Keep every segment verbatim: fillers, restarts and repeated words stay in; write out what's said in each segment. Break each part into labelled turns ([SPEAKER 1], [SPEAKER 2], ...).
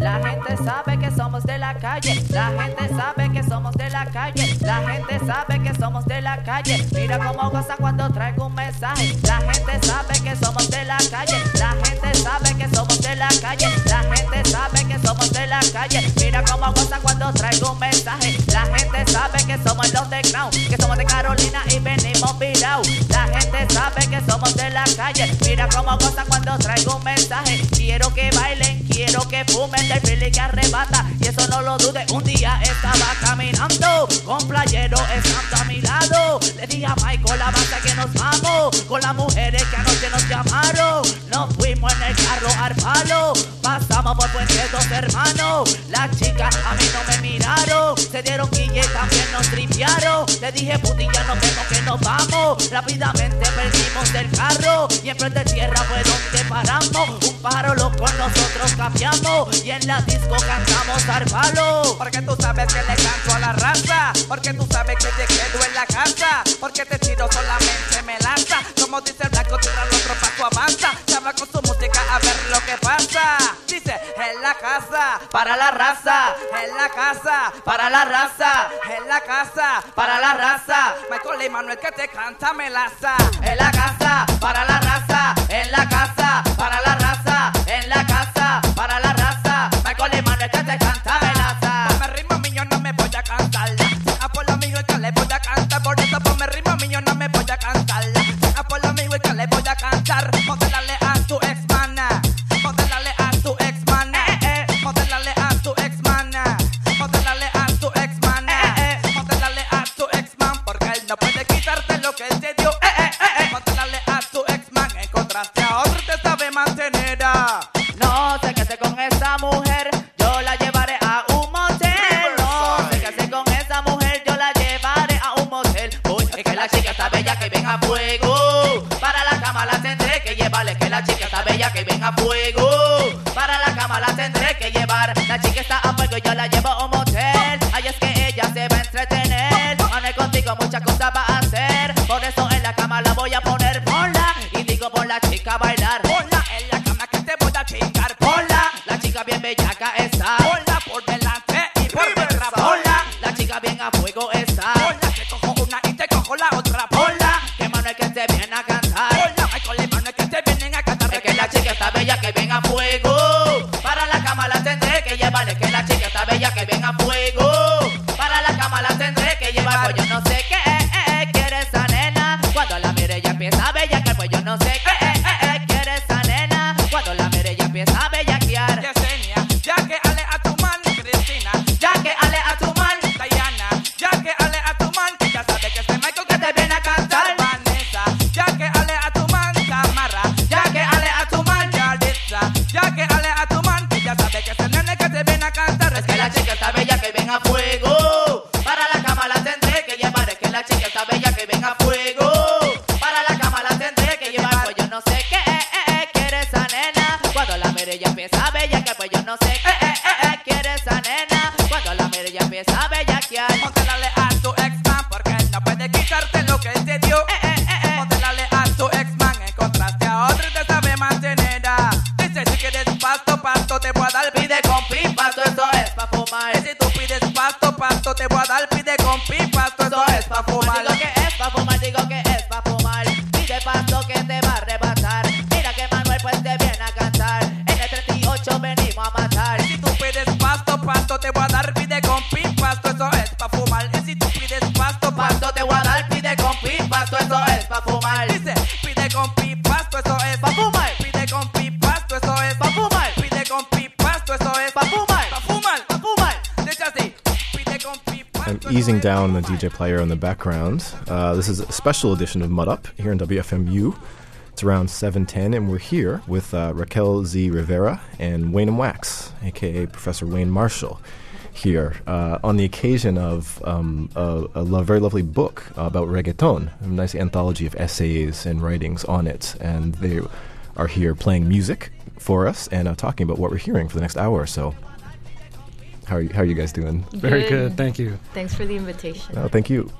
[SPEAKER 1] La gente sabe que somos de la calle. La gente sabe que somos de la calle. La gente sabe que somos de la calle. Mira cómo goza cuando traigo un mensaje. La gente sabe que somos de la calle. La gente sabe que somos de la calle. La gente sabe que somos de la calle. Mira cómo goza cuando traigo un mensaje. La gente sabe que somos los de Crown, que somos de Carolina y venimos virados. La gente sabe que somos de la calle. Mira cómo goza cuando traigo un mensaje. Quiero que bailen, quiero que fumen del feeling que arrebata. Y eso no lo dude. Un día estaba caminando con playero estando a mi lado. Le dije a Michael la banda que nos vamos con las mujeres que anoche nos llamaron. Nos fuimos en el carro al palo. Pasamos por Puente Dos Hermanos. Las chicas a mí no me miraron. Se dieron guille y también nos tripearon. Le dije putilla nos vemos que nos vamos. Rápidamente perdimos del carro. Y en frente de tierra fue donde paramos. Un pájaro loco nosotros cambiamos. Y en la disco cantamos al palo.
[SPEAKER 2] Porque tú sabes que le canto a la raza. Porque tú sabes que te quedo en la casa. Porque te tiro solamente melaza. Como dice el blanco, tira el otro paso avanza. Se va con su música a ver lo que pasa. Dice, en la casa,
[SPEAKER 1] para la raza.
[SPEAKER 2] en la casa,
[SPEAKER 1] Para la raza.
[SPEAKER 2] en la casa,
[SPEAKER 1] Para la raza.
[SPEAKER 2] Michael y Manuel que te canta melaza.
[SPEAKER 1] En la casa, para la raza. En la casa, para la raza. En la casa, para la raza. Michael y Manuel que te canta melaza.
[SPEAKER 2] Ponme ritmo mío, no me voy a cantar. A por lo mío y que le voy a cantar. Por eso ponme ritmo mío, no me voy a cantar. A por lo mío y que le voy a cantar. Modélale a tu ex mana. Modélale a tu ex mana.
[SPEAKER 1] Eh, eh.
[SPEAKER 2] Modélale a tu ex mana. Modélale a tu ex mana.
[SPEAKER 1] Eh, eh.
[SPEAKER 2] Modélale a tu ex man. Porque él no puede quitarte lo que él te dio. Eh, eh, eh, eh. Modélale a tu ex man. Encontraste a otro y te sabe mantener. ah.
[SPEAKER 1] No sé qué hacer con esa mujer. Yo la llevaré a un motel. No sé qué hacer con esa mujer. Yo la llevaré a un motel. Uy, es que la chica está bella que ven a fuego. Para la cama la tendré que llevar. Es que la chica está bella que ven a fuego. Para la cama la tendré que llevar. La chica está a fuego y yo la llevo a un motel. Ay, es que ella se va a entretener. Manuel contigo muchas cosas va a hacer. Por eso en la cama la voy a poner. Ponla y digo por la chica a bailar.
[SPEAKER 2] Ponla en la cama que te voy a chingar.
[SPEAKER 1] Ponla, la chica bien bellaca está.
[SPEAKER 2] Ponla por delante y por detrás.
[SPEAKER 1] Ponla, la chica bien a fuego está.
[SPEAKER 2] Ponla que cojo una y te cojo la otra.
[SPEAKER 1] Ponla, que Manuel que te viene a cantar.
[SPEAKER 2] Ponla, Michael y Manuel que te vienen a cantar.
[SPEAKER 1] Es que la chica está bella que ven a fuego. Para la cama la tendré que llevar. Es que la chica está bella que ven a fuego. Para la cama la tendré que llevar. Pues yo no sé qué eh, eh, quiere esa nena. Cuando la mire ya empieza a bellaquear. Pues yo no sé qué eh, eh, eh, quiere esa nena. Cuando la mire ya empieza a bellaquear.
[SPEAKER 2] Yesenia, ya que ale a tu man, Cristina,
[SPEAKER 1] Ya que ale a tu man,
[SPEAKER 2] Diana, ya que ale a tu man, que ya sabe que este Michael
[SPEAKER 1] que te viene a cantar.
[SPEAKER 2] Vanessa, ya que ale a tu man, Tamara,
[SPEAKER 1] Ya que ale a tu man,
[SPEAKER 2] Yalitza, ya que ale a tu man, que ya sabe que este nene que te viene a cantar.
[SPEAKER 1] es que la chica está bella que ven a fuego. Para la cama la tendré que llevar. Es que la chica está bella que ven a fuego. Para la cama la tendré que llevar. Pues yo no sé qué eh, eh, eh, quiere esa nena. Cuando la mire ya empieza a bellaquear. Pues yo no sé qué eh, eh, eh, quiere esa nena. Cuando la mire ya empieza a bellaquear.
[SPEAKER 2] Modélale a tu ex man, porque él no puede quitarte lo que él te dio.
[SPEAKER 1] Eh, eh, eh, eh.
[SPEAKER 2] Modélale a tu ex man, encontraste a otro y te sabe mantener. ah. Dice, si quieres pasto, pasto te voy a dar.
[SPEAKER 1] Pide con pipa, todo eso es pa' fumar.
[SPEAKER 2] Y si tú pides pasto, pasto te voy a dar. Pide con pipa, pasto,
[SPEAKER 1] Eso
[SPEAKER 2] eso es pa' fumar.
[SPEAKER 1] Digo que es pa' fumar, digo que es pa' fumar. Pide pasto que te va a arrebatar. Mira que Manuel pues te viene a cantar. En el treinta y ocho venimos a matar.
[SPEAKER 2] Y si tú pides pasto, pasto te voy a dar. Pide con pipa, pasto, eso es pa' fumar. Y si tú pides pasto, pasto
[SPEAKER 1] Pasto te voy a dar, pide con pipa, todo eso es pa' fumar.
[SPEAKER 2] dice, pide con pipa, pasto, eso es
[SPEAKER 1] Pa' fumar.
[SPEAKER 2] Pide con pipa, pasto, eso es
[SPEAKER 1] Pa' fumar.
[SPEAKER 2] Pide con pipa, pasto, eso es
[SPEAKER 1] Pa' fumar.
[SPEAKER 2] Pa' fumar.
[SPEAKER 1] Pa' fumar.
[SPEAKER 2] Dice así, pide con pipa,
[SPEAKER 3] I'm
[SPEAKER 2] pasto, eso
[SPEAKER 3] easing
[SPEAKER 2] es.
[SPEAKER 3] down the D J player in the background. Uh, this is a special edition of Mud Up here in W F M U. It's around seven ten, and we're here with uh, Raquel Z. Rivera and Wayne and Wax, a k a. Professor Wayne Marshall, here uh, on the occasion of um, a, a lo- very lovely book about reggaeton, a nice anthology of essays and writings on it. And they are here playing music for us and uh, talking about what we're hearing for the next hour or so. How are you, how are you guys doing?
[SPEAKER 4] Very good, thank you.
[SPEAKER 5] Thanks for the invitation.
[SPEAKER 3] Oh, thank you.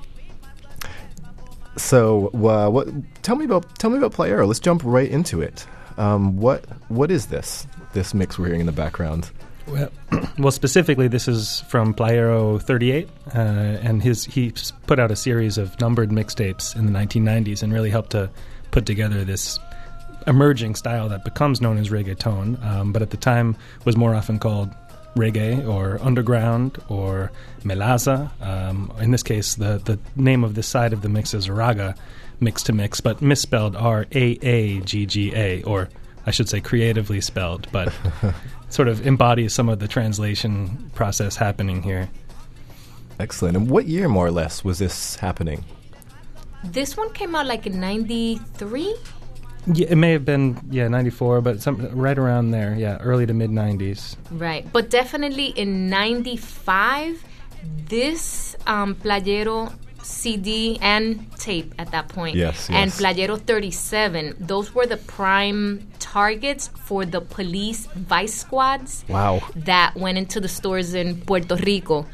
[SPEAKER 3] So, uh, what? Tell me about tell me about Playa Arrow. Let's jump right into it. Um, what what is this this mix we're hearing in the background?
[SPEAKER 4] Well, well, specifically, this is from Playero thirty-eight, uh, and his he s- put out a series of numbered mixtapes in the nineteen nineties and really helped to put together this emerging style that becomes known as reggaeton, um, but at the time was more often called reggae or underground or melaza. Um, in this case, the, the name of this side of the mix is raga, mix to mix, but misspelled R A A G G A, or I should say creatively spelled, but sort of embodies some of the translation process happening here.
[SPEAKER 3] Excellent. And what year, more or less, was this happening?
[SPEAKER 5] This one came out like in ninety-three?
[SPEAKER 4] Yeah, it may have been, yeah, ninety-four, but some, right around there, yeah, early to mid-nineties.
[SPEAKER 5] Right. But definitely in ninety-five, this um, Playero C D and tape at that point.
[SPEAKER 3] Yes,
[SPEAKER 5] and
[SPEAKER 3] yes.
[SPEAKER 5] Playero thirty-seven, those were the prime targets for the police vice squads
[SPEAKER 3] Wow.
[SPEAKER 5] that went into the stores in Puerto Rico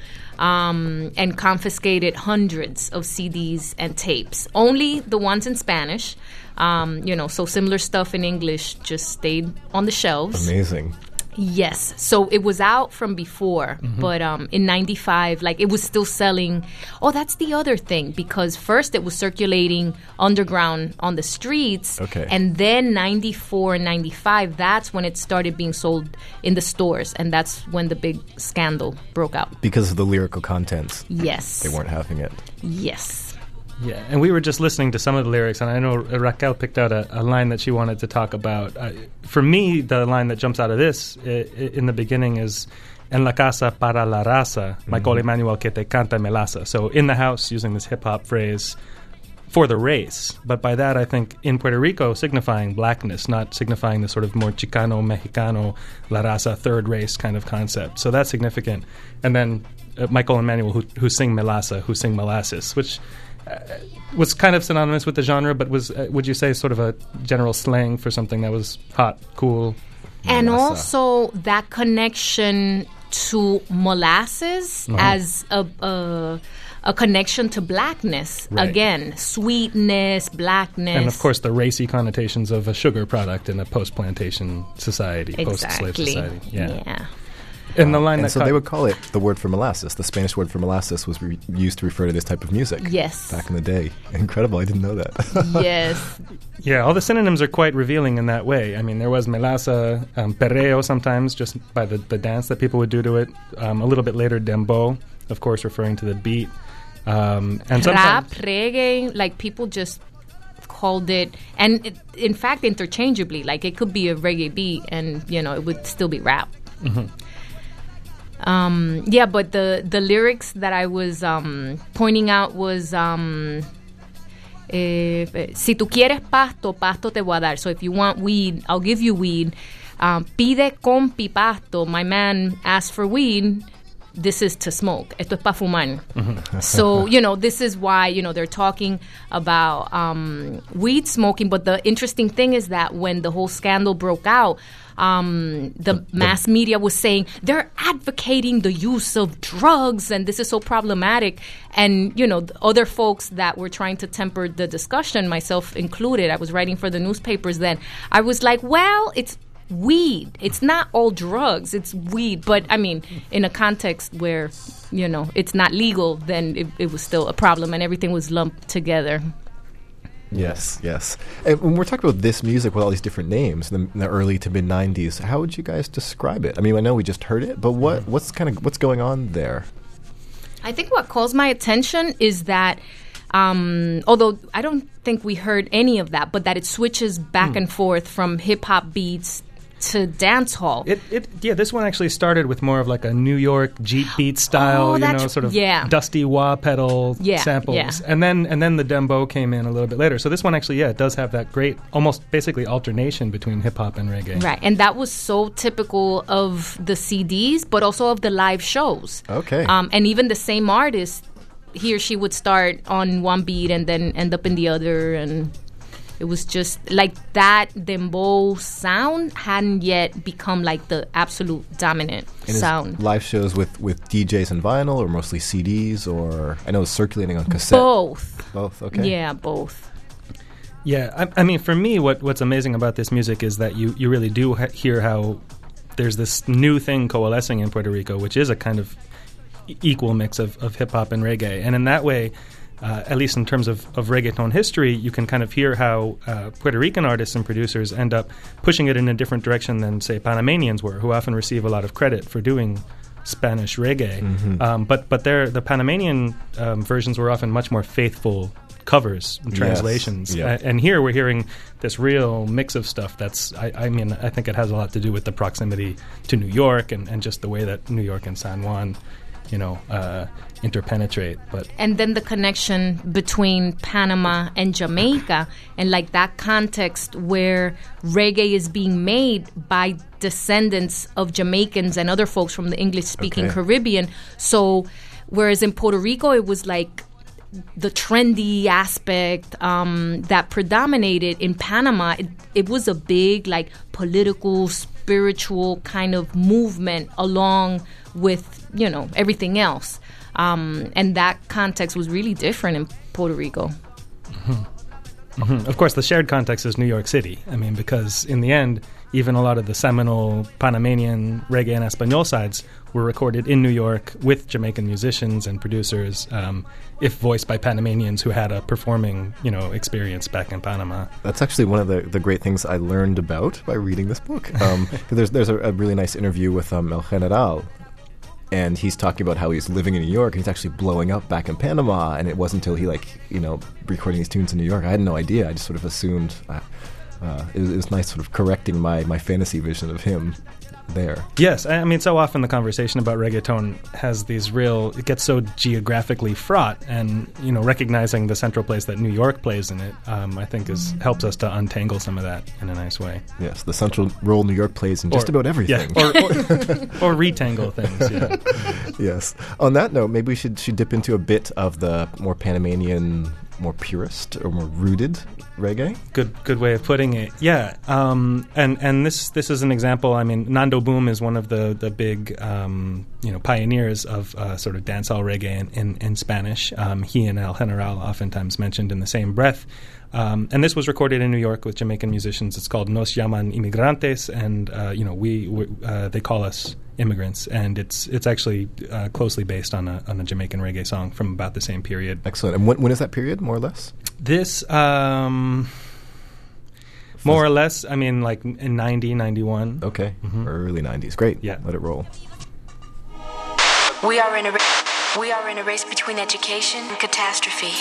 [SPEAKER 5] um, and confiscated hundreds of C Ds and tapes. Only the ones in Spanish. Um, you know, so similar stuff in English just stayed on the shelves.
[SPEAKER 3] Amazing.
[SPEAKER 5] Yes. So it was out from before,
[SPEAKER 3] Mm-hmm.
[SPEAKER 5] but um, in ninety-five, like, it was still selling. Oh, that's the other thing, because first it was circulating underground on the streets.
[SPEAKER 3] Okay.
[SPEAKER 5] And then ninety-four and ninety-five, that's when it started being sold in the stores. And that's when the big scandal broke out.
[SPEAKER 3] Because of the lyrical contents.
[SPEAKER 5] Yes.
[SPEAKER 3] They weren't having it.
[SPEAKER 5] Yes.
[SPEAKER 4] Yeah, and we were just listening to some of the lyrics, and I know Raquel picked out a, a line that she wanted to talk about. Uh, for me, the line that jumps out of this I- I- in the beginning is "En la casa para la raza, Michael Emanuel que te canta melaza." So in the house, using this hip-hop phrase for the race. But by that, I think in Puerto Rico, signifying blackness, not signifying the sort of more Chicano, Mexicano, la raza, third race kind of concept. So that's significant. And then uh, Michael Emanuel, who, who sing melaza, who sing molasses, which Uh, was kind of synonymous with the genre, but was, uh, would you say, sort of a general slang for something that was hot, cool?
[SPEAKER 5] And
[SPEAKER 3] Melassa.
[SPEAKER 5] also that connection to molasses as a, a a connection to blackness.
[SPEAKER 3] Right.
[SPEAKER 5] Again, sweetness, blackness.
[SPEAKER 4] And of course, the racy connotations of a sugar product in a post-plantation society, post-slave
[SPEAKER 5] exactly.
[SPEAKER 4] society. Yeah.
[SPEAKER 5] yeah.
[SPEAKER 4] And the line
[SPEAKER 3] And
[SPEAKER 4] that
[SPEAKER 3] so
[SPEAKER 4] caught-
[SPEAKER 3] they would call it the word for molasses. The Spanish word for molasses was re- used to refer to this type of music.
[SPEAKER 5] Yes.
[SPEAKER 3] Back in the day. Incredible. I didn't know that.
[SPEAKER 5] Yes.
[SPEAKER 4] Yeah, all the synonyms are quite revealing in that way. I mean, there was melaza, um, perreo sometimes, just by the, the dance that people would do to it. Um, a little bit later, dembow, of course, referring to the beat. Um, and
[SPEAKER 5] Rap,
[SPEAKER 4] sometimes,
[SPEAKER 5] reggae, like, people just called it, and it, in fact, interchangeably. Like, it could be a reggae beat and, you know, it would still be rap.
[SPEAKER 4] Mm-hmm.
[SPEAKER 5] Um, yeah, but the, the lyrics that I was um, pointing out was, um, eh, si tú quieres pasto, pasto te voy a dar. So if you want weed, I'll give you weed. Um, pide compi pasto. My man asked for weed. This is to smoke. Esto es pa fumar. So, you know, this is why, you know, they're talking about um, weed smoking. But the interesting thing is that when the whole scandal broke out, um, the mass media was saying they're advocating the use of drugs and this is so problematic. And, you know, the other folks that were trying to temper the discussion, myself included, I was writing for the newspapers then. I was like, well, it's weed. It's not all drugs. It's weed. But, I mean, in a context where, you know, it's not legal, then it, it was still a problem and everything was lumped together.
[SPEAKER 3] Yes, yes. And when we're talking about this music with all these different names in the, in the early to mid nineties, how would you guys describe it? I mean, I know we just heard it, but what what's kind of what's going on there?
[SPEAKER 5] I think what calls my attention is that, um, although I don't think we heard any of that, but that it switches back and forth from hip hop beats to dance hall.
[SPEAKER 4] It, it, yeah, this one actually started with more of like a New York Jeep beat style,
[SPEAKER 5] Oh,
[SPEAKER 4] you know,
[SPEAKER 5] that's-
[SPEAKER 4] sort of
[SPEAKER 5] yeah.
[SPEAKER 4] dusty wah pedal
[SPEAKER 5] Yeah,
[SPEAKER 4] samples,
[SPEAKER 5] yeah.
[SPEAKER 4] and then and then the dembow came in a little bit later. So this one actually, yeah, it does have that great, almost basically alternation between hip hop and reggae.
[SPEAKER 5] Right, and that was so typical of the C Ds, but also of the live shows.
[SPEAKER 3] Okay.
[SPEAKER 5] Um, and even the same artist, he or she would start on one beat and then end up in the other, and it was just like that dembow sound hadn't yet become like the absolute dominant
[SPEAKER 3] And is
[SPEAKER 5] sound.
[SPEAKER 3] live shows with, with D Js and vinyl, or mostly C Ds, or I know it's circulating on cassette.
[SPEAKER 5] Both.
[SPEAKER 3] Both. Okay.
[SPEAKER 5] Yeah, both.
[SPEAKER 4] Yeah, I, I mean, for me, what what's amazing about this music is that you, you really do ha- hear how there's this new thing coalescing in Puerto Rico, which is a kind of e- equal mix of, of hip-hop and reggae. And in that way, uh, at least in terms of, of reggaeton history, you can kind of hear how uh, Puerto Rican artists and producers end up pushing it in a different direction than, say, Panamanians were, who often receive a lot of credit for doing Spanish reggae. Mm-hmm. Um, but but the Panamanian um, versions were often much more faithful covers and translations.
[SPEAKER 3] Yes.
[SPEAKER 4] Yeah. Uh, and here we're hearing this real mix of stuff that's, I, I mean, I think it has a lot to do with the proximity to New York and, and just the way that New York and San Juan, you know, uh, interpenetrate. But
[SPEAKER 5] and then the connection between Panama and Jamaica, and like that context where reggae is being made by descendants of Jamaicans and other folks from the English-speaking
[SPEAKER 3] Okay.
[SPEAKER 5] Caribbean. So whereas in Puerto Rico it was like the trendy aspect um, that predominated, in Panama it, it was a big like political, spiritual kind of movement along with, you know, everything else. Um, and that context was really different in Puerto Rico.
[SPEAKER 4] Mm-hmm. Mm-hmm. Of course, the shared context is New York City. I mean, because in the end, even a lot of the seminal Panamanian reggae and Espanol sides were recorded in New York with Jamaican musicians and producers, um, if voiced by Panamanians who had a performing, you know, experience back in Panama.
[SPEAKER 3] That's actually one of the, the great things I learned about by reading this book. Um, there's there's a, a really nice interview with um, El General, and he's talking about how he's living in New York and he's actually blowing up back in Panama, and it wasn't until he, like, you know, recording these tunes in New York. I had no idea. I just sort of assumed. Uh, uh, it, was, it was nice sort of correcting my, my fantasy vision of him there.
[SPEAKER 4] Yes, I mean, so often the conversation about reggaeton has these real, it gets so geographically fraught, and, you know, recognizing the central place that New York plays in it, um, I think is helps us to untangle some of that in a nice way.
[SPEAKER 3] Yes, the central role New York plays in
[SPEAKER 4] Or-
[SPEAKER 3] just about everything.
[SPEAKER 4] Yeah, or, or, or retangle things, yeah.
[SPEAKER 3] Yes. On that note, maybe we should, should dip into a bit of the more Panamanian, more purist or more rooted reggae.
[SPEAKER 4] Good, good way of putting it. Yeah, um, and and this this is an example. I mean, Nando Boom is one of the the big um, you know pioneers of uh, sort of dancehall reggae in, in, in Spanish. Um, he and El General oftentimes mentioned in the same breath. Um, and this was recorded in New York with Jamaican musicians. It's called Nos Llaman Inmigrantes, and uh, you know we, we uh, they call us immigrants, and it's it's actually uh, closely based on a on a Jamaican reggae song from about the same period.
[SPEAKER 3] Excellent. And when, when is that period, more or less?
[SPEAKER 4] This, um, more or less, I mean, like in ninety, ninety-one.
[SPEAKER 3] Okay. Mm-hmm. Early nineties. Great.
[SPEAKER 4] Yeah.
[SPEAKER 3] Let it roll.
[SPEAKER 6] We are in a ra- we are in a race between education and catastrophe.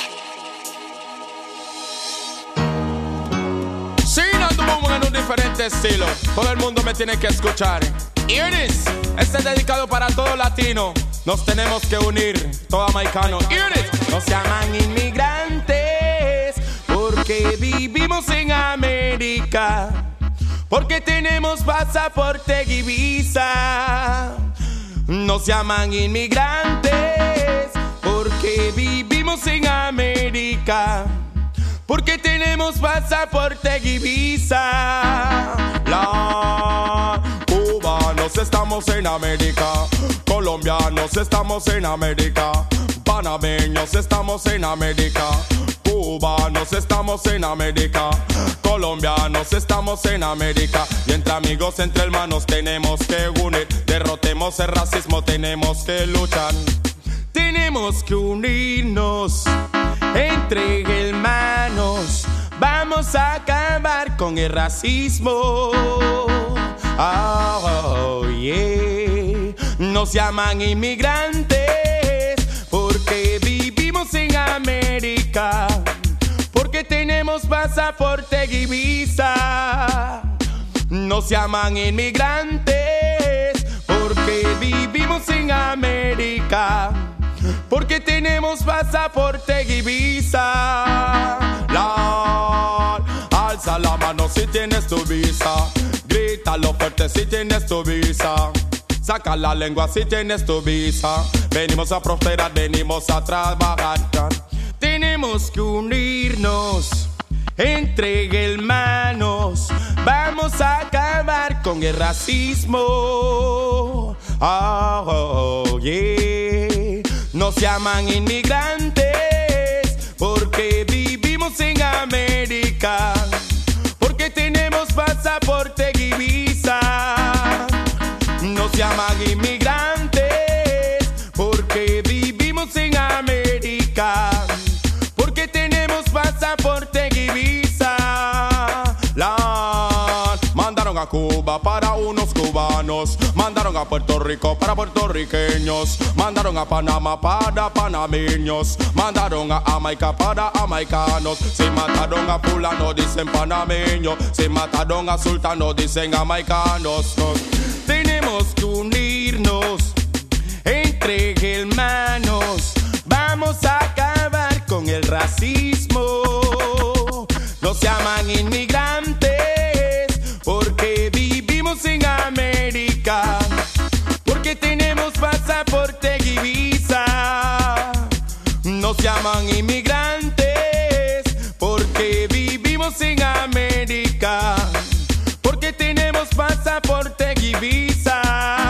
[SPEAKER 7] Sí, Nando Boom en un diferente estilo. Todo el mundo me tiene que escuchar. Here it is. Este es dedicado para todo latino. Nos tenemos que unir, todo americano. Here it is. Nos llaman inmigrantes porque vivimos en América. Porque tenemos pasaporte y visa. Nos llaman inmigrantes porque vivimos en América. Porque tenemos pasaporte y visa. La cubanos estamos en América. Colombianos estamos en América. Panameños estamos en América. Cubanos estamos en América. Colombianos estamos en América. Y entre amigos, entre hermanos tenemos que unir. Derrotemos el racismo, tenemos que luchar. Tenemos que unirnos entre hermanos. Vamos a acabar con el racismo. Oh, yeah. Nos llaman inmigrantes porque vivimos en América. Porque tenemos pasaporte y visa. Nos llaman inmigrantes porque vivimos en América. Porque tenemos pasaporte y visa. La, alza la mano si tienes tu visa. Grítalo fuerte si tienes tu visa. Saca la lengua si tienes tu visa. Venimos a prosperar, venimos a trabajar. Tenemos que unirnos entre hermanos. Vamos a acabar con el racismo. Oh, yeah. Nos llaman inmigrantes porque vivimos en América. Porque tenemos pasaporte y visa. a Cuba para unos cubanos, mandaron a Puerto Rico para puertorriqueños, mandaron a Panamá para panameños, mandaron a Jamaica para jamaicanos. Si mataron a fulano dicen panameño, si mataron a sultano dicen jamaicanos. Nos tenemos que unirnos entre hermanos, vamos a acabar con el racismo. Nos llaman inmigrantes porque vivimos en América, porque tenemos pasaporte y visa. Nos llaman inmigrantes porque vivimos en América, porque tenemos pasaporte y visa.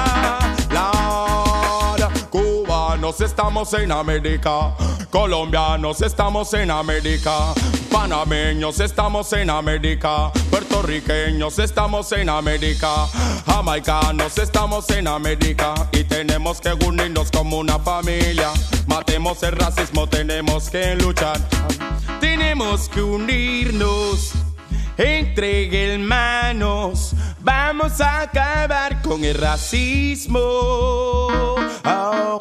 [SPEAKER 7] La, cubanos estamos en América, colombianos estamos en América, panameños estamos en América, puertorriqueños estamos en América, jamaicanos estamos en América y tenemos que unirnos como una familia. Matemos el racismo, tenemos que luchar, tenemos que unirnos entre hermanos, vamos a acabar con el racismo. Oh.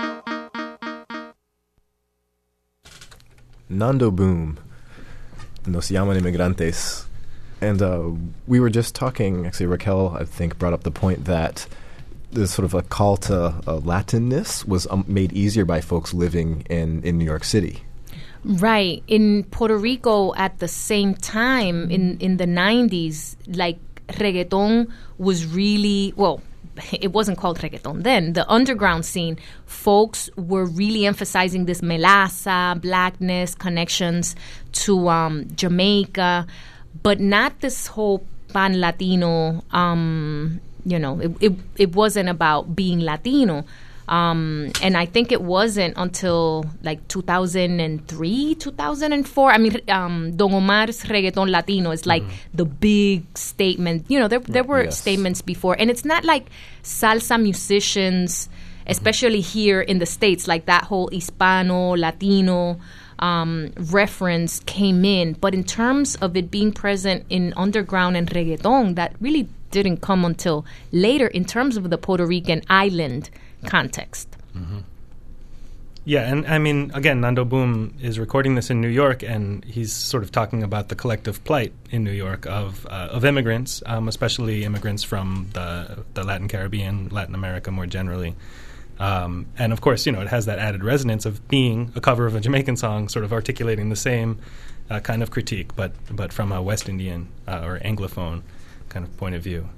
[SPEAKER 3] Nando Boom, Nos Llaman Inmigrantes. And uh, we were just talking, actually Raquel, I think, brought up the point that this sort of a call to uh, Latinness was um, made easier by folks living in, in New York City.
[SPEAKER 5] Right. In Puerto Rico at the same time, in, in the nineties, like reggaeton was really, well, it wasn't called reggaeton then. The underground scene, folks were really emphasizing this melaza, blackness, connections to um, Jamaica, but not this whole pan-Latino, um, you know, it, it, it wasn't about being Latino. Um, and I think it wasn't until like two thousand three, two thousand four. I mean, um, Don Omar's Reggaeton Latino is like mm. the big statement. You know, there there were yes. statements before. And it's not like salsa musicians, especially mm-hmm. here in the States, like that whole Hispano, Latino um, reference came in. But in terms of it being present in underground and reggaeton, that really didn't come until later in terms of the Puerto Rican island context.
[SPEAKER 4] Mm-hmm. Yeah, and I mean, again, Nando Boom is recording this in New York, and he's sort of talking about the collective plight in New York of uh, of immigrants, um, especially immigrants from the the Latin Caribbean, Latin America more generally. Um, and of course, you know, it has that added resonance of being a cover of a Jamaican song, sort of articulating the same uh, kind of critique, but but from a West Indian uh, or Anglophone kind of point of view.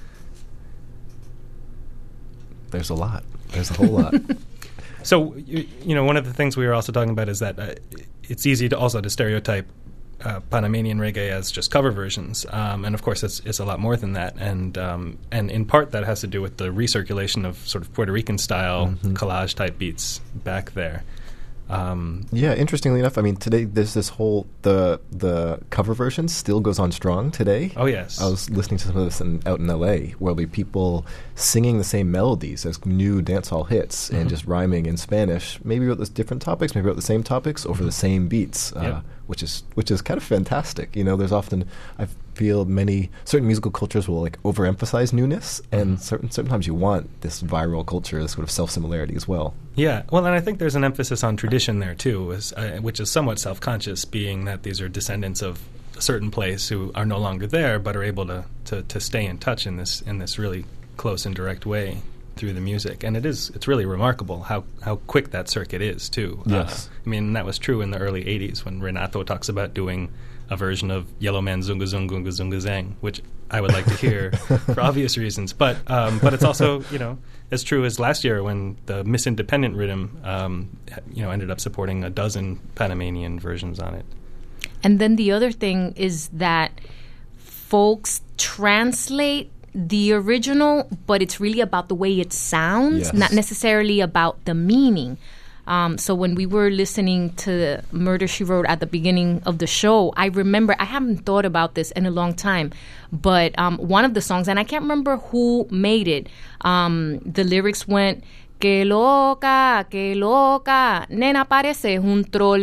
[SPEAKER 3] There's a lot. There's a whole lot.
[SPEAKER 4] So, you, you know, one of the things we were also talking about is that uh, it's easy to also to stereotype uh, Panamanian reggae as just cover versions, um, and of course, it's it's a lot more than that. And um, and in part, that has to do with the recirculation of sort of Puerto Rican style mm-hmm. collage type beats back there. Um,
[SPEAKER 3] yeah, interestingly enough, I mean, today there's this whole the the cover version still goes on strong today.
[SPEAKER 4] Oh yes,
[SPEAKER 3] I was listening to some of this in, out in L A, where there'll be people singing the same melodies as new dancehall hits mm-hmm. and just rhyming in Spanish, maybe about the different topics, maybe about the same topics over mm-hmm. the same beats, uh,
[SPEAKER 4] yep.
[SPEAKER 3] which is which is kind of fantastic. You know, there's often I feel many certain musical cultures will like overemphasize newness, mm-hmm. and certain sometimes you want this viral culture, this sort of self similarity as well.
[SPEAKER 4] Yeah, well, and I think there's an emphasis on tradition there too, is, uh, which is somewhat self-conscious, being that these are descendants of a certain place who are no longer there, but are able to, to, to stay in touch in this in this really close and direct way through the music. And it is it's really remarkable how, how quick that circuit is too.
[SPEAKER 3] Yes,
[SPEAKER 4] uh, I mean that was true in the early eighties when Renato talks about doing a version of Yellow Man Zunga Zunga Zunga Zang, which I would like to hear for obvious reasons. But um, but it's also, you know, as true as last year when the Miss Independent rhythm, um, you know, ended up supporting a dozen Panamanian versions on it.
[SPEAKER 5] And then the other thing is that folks translate the original, but it's really about the way it sounds,
[SPEAKER 3] yes.
[SPEAKER 5] not necessarily about the meaning. Um, so when we were listening to Murder, She Wrote at the beginning of the show, I remember, I haven't thought about this in a long time, but um, one of the songs, and I can't remember who made it, um, the lyrics went, que loca, que loca, nena parece un troll.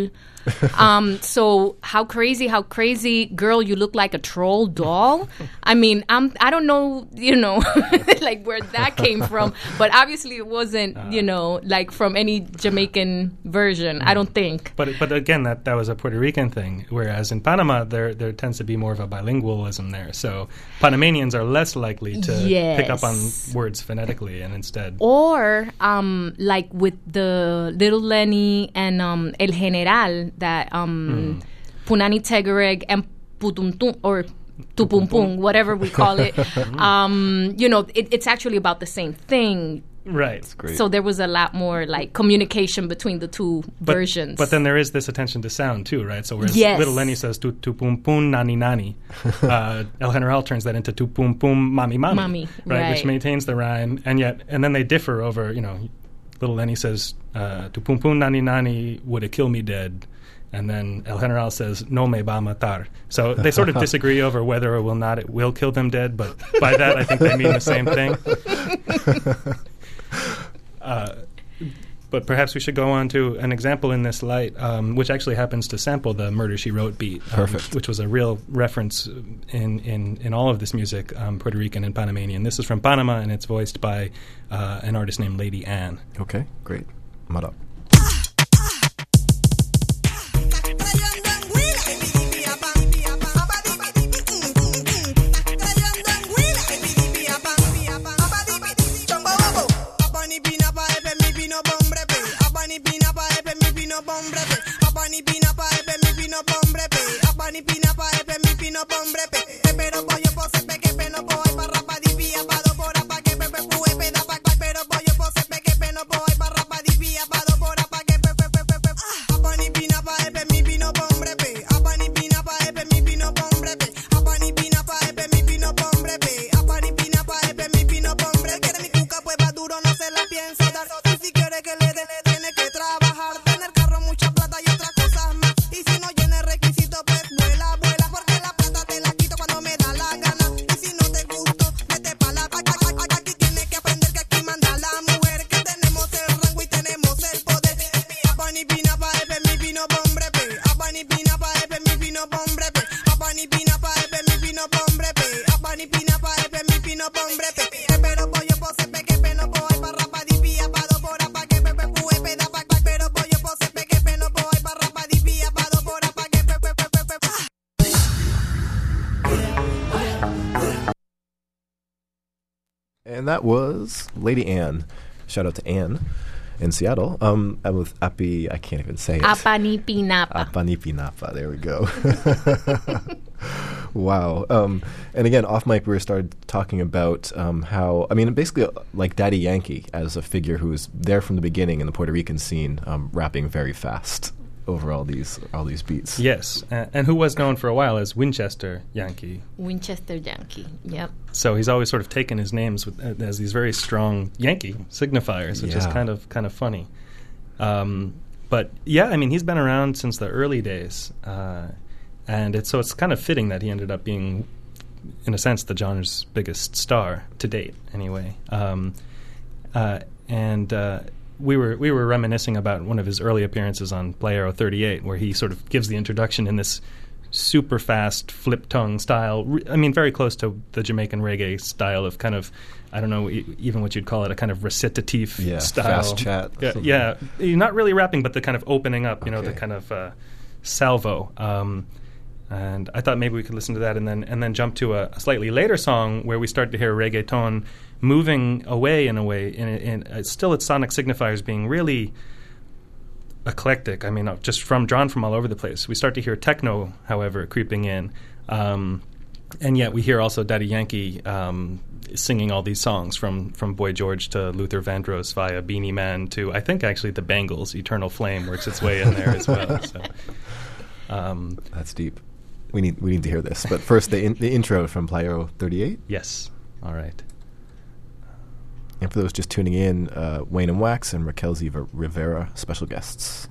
[SPEAKER 5] um, so how crazy, how crazy, girl, you look like a troll doll. I mean, I'm, I don't know, you know, like where that came from, but obviously it wasn't, uh, you know, like from any Jamaican version. Mm. I don't think.
[SPEAKER 4] But but again, that, that was a Puerto Rican thing, whereas in Panama there there tends to be more of a bilingualism there. So Panamanians are less likely to
[SPEAKER 5] yes.
[SPEAKER 4] pick up on words phonetically, and instead,
[SPEAKER 5] or um, like with the Little Lenny and um, El General. That um, mm. Punani Tegereg and Putumtum or Tupumpum, whatever we call it, um, you know, it, it's actually about the same thing.
[SPEAKER 4] Right. That's
[SPEAKER 3] great.
[SPEAKER 5] So there was a lot more like communication between the two
[SPEAKER 4] but,
[SPEAKER 5] versions.
[SPEAKER 4] But then there is this attention to sound too, right? So whereas
[SPEAKER 5] yes.
[SPEAKER 4] Little Lenny says tu pum pum nani nani, uh, El General turns that into tu pum pum mami mami,
[SPEAKER 5] mami
[SPEAKER 4] right?
[SPEAKER 5] right?
[SPEAKER 4] Which maintains the rhyme, and yet and then they differ over, you know, Little Lenny says uh, tu pum pum nani nani would it kill me dead. And then El General says, no me va a matar. So they sort of disagree over whether or will not it will kill them dead, but by that I think they mean the same thing. Uh, but perhaps we should go on to an example in this light, um, which actually happens to sample the Murder, She Wrote beat, um,
[SPEAKER 3] Perfect.
[SPEAKER 4] which was a real reference in, in, in all of this music, um, Puerto Rican and Panamanian. This is from Panama, and it's voiced by uh, an artist named Lady Anne.
[SPEAKER 3] Okay, great. Mud up. And that was Lady Anne. Shout out to Anne in Seattle. Um, and with Api, I can't even say it.
[SPEAKER 5] Apanipinapa.
[SPEAKER 3] Apanipinapa. There we go. Wow. Um, and again, off mic, we started talking about um, how, I mean, basically uh, like Daddy Yankee as a figure who was there from the beginning in the Puerto Rican scene, um, rapping very fast over all these all these beats.
[SPEAKER 4] Yes, uh, and who was known for a while as Winchester Yankee.
[SPEAKER 5] Winchester Yankee, yep.
[SPEAKER 4] So he's always sort of taken his names with, uh, as these very strong Yankee signifiers, which
[SPEAKER 3] yeah.
[SPEAKER 4] is kind of kind of funny. Um, but yeah, I mean, he's been around since the early days, uh, and it's so it's kind of fitting that he ended up being, in a sense, the genre's biggest star to date, anyway. Um, uh, and uh, we were we were reminiscing about one of his early appearances on Playero thirty-eight, where he sort of gives the introduction in this super fast flip tongue style. Re- I mean, very close to the Jamaican reggae style of kind of, I don't know, e- even what you'd call it, a kind of recitative
[SPEAKER 3] yeah,
[SPEAKER 4] style.
[SPEAKER 3] Fast chat.
[SPEAKER 4] Yeah, yeah, you're not really rapping, but the kind of opening up, you
[SPEAKER 3] okay.
[SPEAKER 4] know, the kind of uh, salvo. Um, and I thought maybe we could listen to that and then and then jump to a, a slightly later song where we start to hear reggaeton moving away in a way. In, in, uh, still, its sonic signifiers being really eclectic. I mean, uh, just from drawn from all over the place. We start to hear techno, however, creeping in, um, and yet we hear also Daddy Yankee um, singing all these songs from from Boy George to Luther Vandross via Beanie Man to I think actually the Bangles, Eternal Flame works its way in there as well. So um,
[SPEAKER 3] that's deep. We need we need to hear this. But first, the in, the intro from Playero thirty-eight.
[SPEAKER 4] Yes. All right.
[SPEAKER 3] And for those just tuning in, uh, Wayne and Wax and Raquel Z. Rivera, special guests.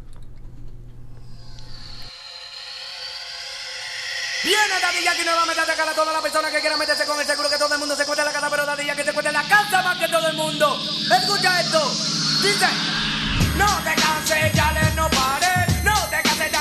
[SPEAKER 8] Viene Daddy Yankee nuevamente a atacar a todas las personas que quieran meterse con el seguro que todo el mundo se encuentra en la casa, pero Daddy Yankee se encuentra en la casa más que todo el mundo. Escucha esto. Dice, no te canses, ya le no pares. No te canses,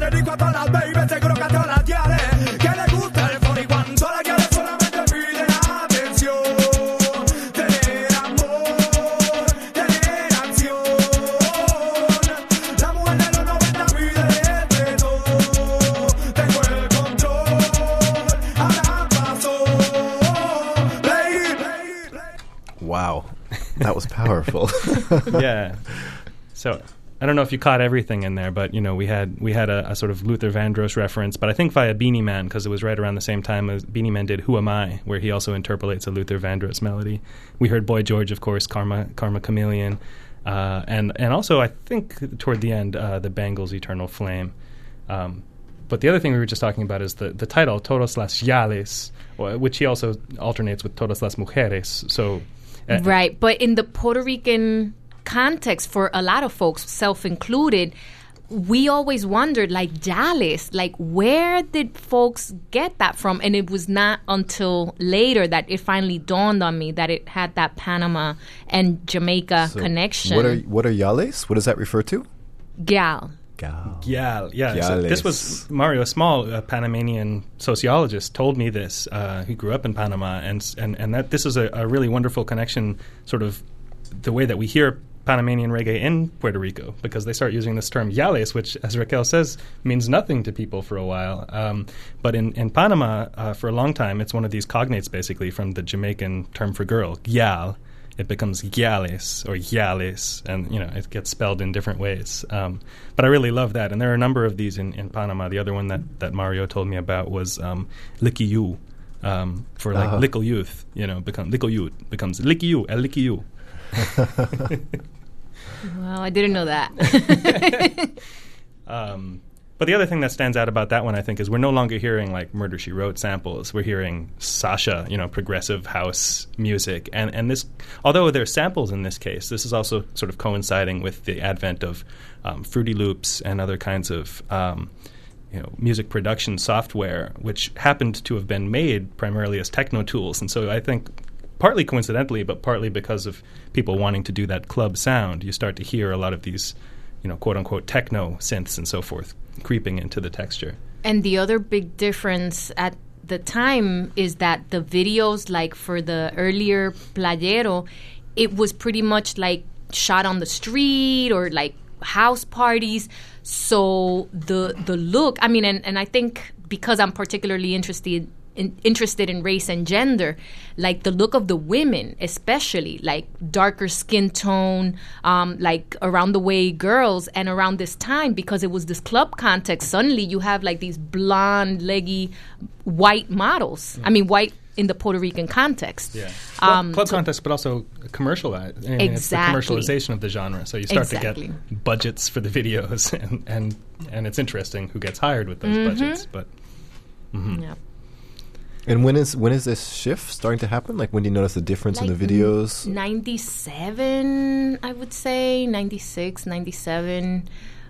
[SPEAKER 8] dedico a todas las babies, seguro que a todas las diales que les gusta el cuarenta y uno. Todas las diales solamente piden atención, tener amor, tener acción. La mujer de los noventa pide respeto, tengo el control, ahora pasó. Play, play, play.
[SPEAKER 3] Wow, that was powerful.
[SPEAKER 4] Yeah. So I don't know if you caught everything in there, but you know we had we had a, a sort of Luther Vandross reference, but I think via Beanie Man, because it was right around the same time as Beanie Man did "Who Am I," where he also interpolates a Luther Vandross melody. We heard Boy George, of course, Karma Karma Chameleon, uh, and and also I think toward the end uh, the Bangles' "Eternal Flame." Um, but the other thing we were just talking about is the the title "Todas las Yales," which he also alternates with "Todas las Mujeres." So uh,
[SPEAKER 5] right, but in the Puerto Rican context, for a lot of folks, self-included, we always wondered, like, Yales, like, where did folks get that from? And it was not until later that it finally dawned on me that it had that Panama and Jamaica
[SPEAKER 3] So
[SPEAKER 5] connection.
[SPEAKER 3] What are what are yales? What does that refer to?
[SPEAKER 5] Gal.
[SPEAKER 3] Gal.
[SPEAKER 4] Yeah, yeah. So this was Mario Small, a Panamanian sociologist, told me this. Uh, he grew up in Panama, and and and that this is a, a really wonderful connection, sort of the way that we hear Panamanian reggae in Puerto Rico, because they start using this term yales, which, as Raquel says, means nothing to people for a while. Um, but in, in Panama, uh, for a long time, it's one of these cognates, basically, from the Jamaican term for girl, gyal. It becomes gyales or yales, and you know it gets spelled in different ways. Um, but I really love that, and there are a number of these in, in Panama. The other one that, that Mario told me about was um, Licky You, um, for like
[SPEAKER 3] uh-huh.
[SPEAKER 4] Lickle Youth. You know, become Lickle Youth becomes Licky You, El Licky You.
[SPEAKER 5] Well, I didn't know that.
[SPEAKER 4] um, but the other thing that stands out about that one, I think, is we're no longer hearing like Murder, She Wrote samples. We're hearing Sasha, you know, progressive house music. And, and this, although there are samples in this case, this is also sort of coinciding with the advent of um, Fruity Loops and other kinds of um, you know, music production software, which happened to have been made primarily as techno tools. And so I think partly coincidentally, but partly because of people wanting to do that club sound, you start to hear a lot of these, you know, quote-unquote techno synths and so forth creeping into the texture.
[SPEAKER 5] And the other big difference at the time is that the videos, like for the earlier Playero, it was pretty much like shot on the street or like house parties. So the the look, I mean, and, and I think because I'm particularly interested In, interested in race and gender, like the look of the women, especially like darker skin tone, um, like around the way girls, and around this time, because it was this club context, suddenly you have like these blonde, leggy, white models. Mm. I mean, white in the Puerto Rican context.
[SPEAKER 4] Yeah,
[SPEAKER 5] um,
[SPEAKER 4] club, club
[SPEAKER 5] so
[SPEAKER 4] context, but also commercialized. I mean,
[SPEAKER 5] exactly.
[SPEAKER 4] It's the commercialization of the genre. So you start
[SPEAKER 5] exactly.
[SPEAKER 4] to get budgets for the videos, and and, and it's interesting who gets hired with those
[SPEAKER 5] mm-hmm.
[SPEAKER 4] budgets. But mm-hmm.
[SPEAKER 5] yeah.
[SPEAKER 3] And when is when is this shift starting to happen? Like, when do you notice the difference
[SPEAKER 5] like
[SPEAKER 3] in the videos?
[SPEAKER 5] ninety-seven, I would say, ninety-six, ninety-seven.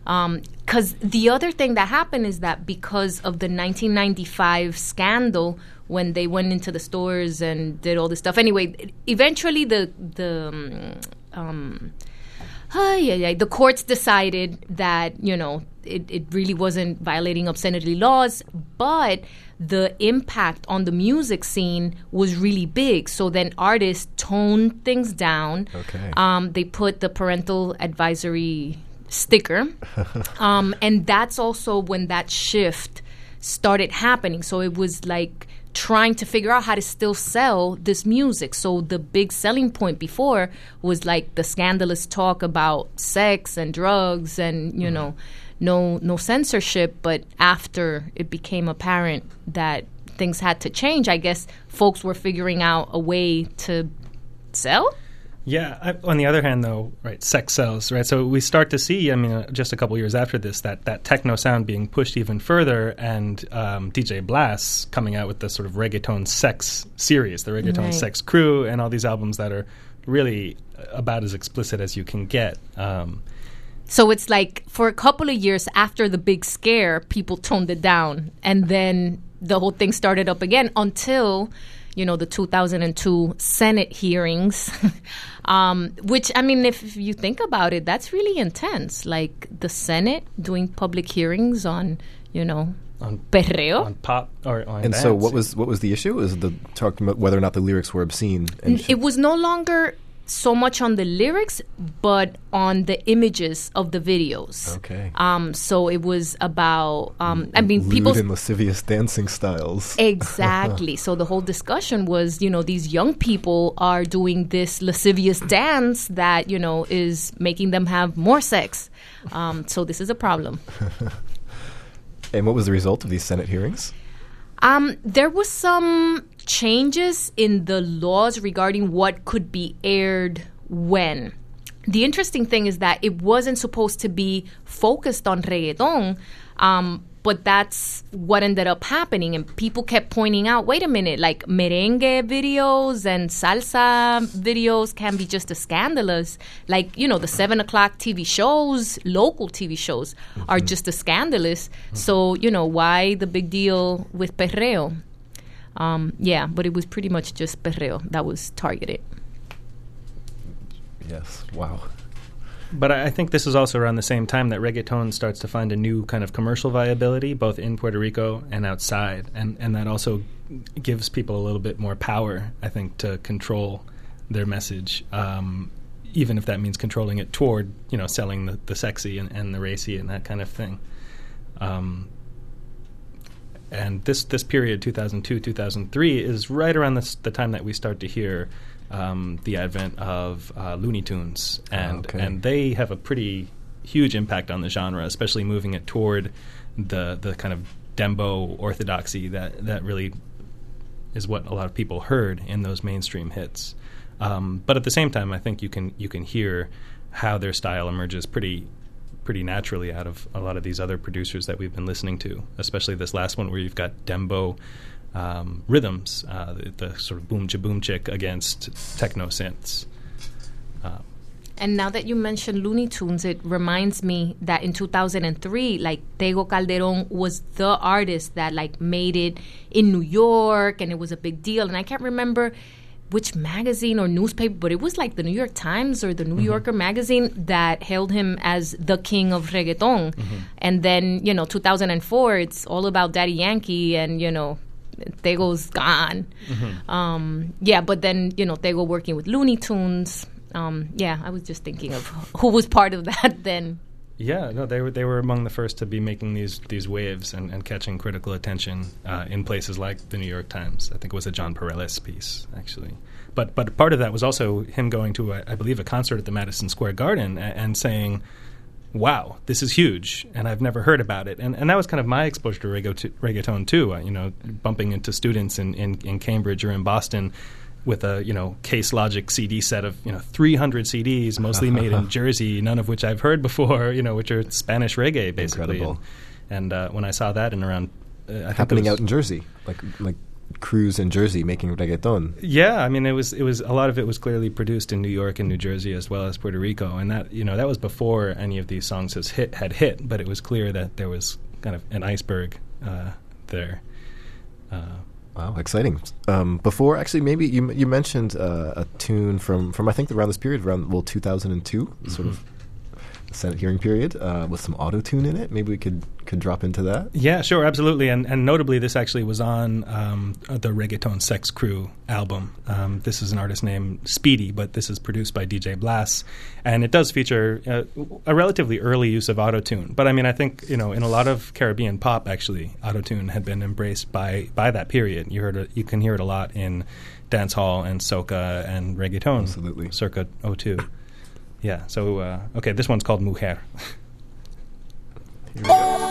[SPEAKER 5] Because um, the other thing that happened is that because of the nineteen ninety-five scandal, when they went into the stores and did all this stuff. Anyway, eventually the the um, um, uh, yeah, yeah, the courts decided that, you know, it, it really wasn't violating obscenity laws, but the impact on the music scene was really big. So then artists toned things down.
[SPEAKER 3] Okay.
[SPEAKER 5] Um, they put the parental advisory sticker. um, and that's also when that shift started happening. So it was like trying to figure out how to still sell this music. So the big selling point before was like the scandalous talk about sex and drugs and, you mm-hmm. know, no no censorship. But after it became apparent that things had to change, I guess folks were figuring out a way to sell.
[SPEAKER 4] Yeah. I, on the other hand, though, right, sex sells, right? So we start to see, I mean, uh, just a couple years after this, that, that techno sound being pushed even further, and um, D J Blast coming out with the sort of reggaeton sex series, the reggaeton
[SPEAKER 5] right.
[SPEAKER 4] sex crew, and all these albums that are really about as explicit as you can get. Um,
[SPEAKER 5] so it's like for a couple of years after the big scare, people toned it down, and then the whole thing started up again until you know, the two thousand two Senate hearings, um, which, I mean, if you think about it, that's really intense. Like the Senate doing public hearings on, you know,
[SPEAKER 4] on
[SPEAKER 5] perreo.
[SPEAKER 4] on pop or on
[SPEAKER 3] And
[SPEAKER 4] dance.
[SPEAKER 3] so, what was what was the issue? Was the talking about whether or not the lyrics were obscene? And
[SPEAKER 5] N- It was no longer so much on the lyrics, but on the images of the videos.
[SPEAKER 3] Okay.
[SPEAKER 5] Um, so it was about, um, I mean, people.
[SPEAKER 3] lewd and lascivious dancing styles.
[SPEAKER 5] Exactly. So the whole discussion was, you know, these young people are doing this lascivious dance that, you know, is making them have more sex. Um, so this is a problem.
[SPEAKER 3] And what was the result of these Senate hearings?
[SPEAKER 5] Um, there was some changes in the laws regarding what could be aired when. The interesting thing is that it wasn't supposed to be focused on reggaeton, um, but that's what ended up happening. And people kept pointing out, wait a minute, like merengue videos and salsa videos can be just as scandalous. Like, you know, the seven o'clock T V shows, local T V shows, mm-hmm. are just as scandalous. Mm-hmm. So, you know, why the big deal with perreo? Um, yeah, but it was pretty much just perreo that was targeted.
[SPEAKER 3] Yes. Wow.
[SPEAKER 4] But I I think this is also around the same time that reggaeton starts to find a new kind of commercial viability, both in Puerto Rico and outside. And, and that also gives people a little bit more power, I think, to control their message, um, even if that means controlling it toward, you know, selling the, the sexy and, and the racy and that kind of thing. Um, and this, this period, two thousand two, two thousand three, is right around this, the time that we start to hear Um, the advent of uh, Looney Tunes, and
[SPEAKER 3] okay.
[SPEAKER 4] and they have a pretty huge impact on the genre, especially moving it toward the the kind of dembo orthodoxy that that really is what a lot of people heard in those mainstream hits. Um, but at the same time, I think you can you can hear how their style emerges pretty pretty naturally out of a lot of these other producers that we've been listening to, especially this last one where you've got dembo Um, rhythms, uh, the, the sort of boom cha boom chick against techno synths. Uh,
[SPEAKER 5] and now that you mentioned Looney Tunes, it reminds me that in two thousand three, like Tego Calderón was the artist that like made it in New York, and it was a big deal. And I can't remember which magazine or newspaper, but it was like the New York Times or the New mm-hmm. Yorker magazine that hailed him as the king of reggaeton. Mm-hmm. And then, you know, two thousand four, it's all about Daddy Yankee and, you know, Tego's gone. Mm-hmm. Um, yeah, but then, you know, Tego working with Looney Tunes. Um, yeah, I was just thinking of who was part of that then.
[SPEAKER 4] Yeah, no, they were they were among the first to be making these these waves and, and catching critical attention uh, in places like the New York Times. I think it was a John Pareles piece, actually. But but part of that was also him going to, a, I believe, a concert at the Madison Square Garden and, and saying, wow, this is huge, and I've never heard about it. And and that was kind of my exposure to reggaeton, reggaeton too, uh, you know, bumping into students in, in, in Cambridge or in Boston with a, you know, Case Logic C D set of, you know, three hundred C Ds, mostly made in Jersey, none of which I've heard before, you know, which are Spanish reggae, basically.
[SPEAKER 3] Incredible.
[SPEAKER 4] And, and uh, when I saw that in around... Uh, I
[SPEAKER 3] Happening
[SPEAKER 4] think it was,
[SPEAKER 3] out in Jersey, like like crews in Jersey making reggaeton.
[SPEAKER 4] Yeah, I mean, it was it was a lot of it was clearly produced in New York and New Jersey as well as Puerto Rico, and that you know that was before any of these songs has hit had hit, but it was clear that there was kind of an iceberg uh, there. Uh,
[SPEAKER 3] wow, exciting! Um, before actually, maybe you you mentioned uh, a tune from from I think around this period, around well two thousand two, mm-hmm. sort of Senate hearing period, uh, with some auto tune in it. Maybe we could could drop into that.
[SPEAKER 4] Yeah, sure, absolutely. And and notably, this actually was on um, the Reggaeton Sex Crew album. Um, this is an artist named Speedy, but this is produced by D J Blas, and it does feature uh, a relatively early use of auto tune. But I mean, I think you know, in a lot of Caribbean pop, actually, auto tune had been embraced by by that period. You heard it, you can hear it a lot in dancehall and soca and reggaeton,
[SPEAKER 3] absolutely,
[SPEAKER 4] circa oh two. Yeah, so, uh, okay, this one's called Mujer. Here we go.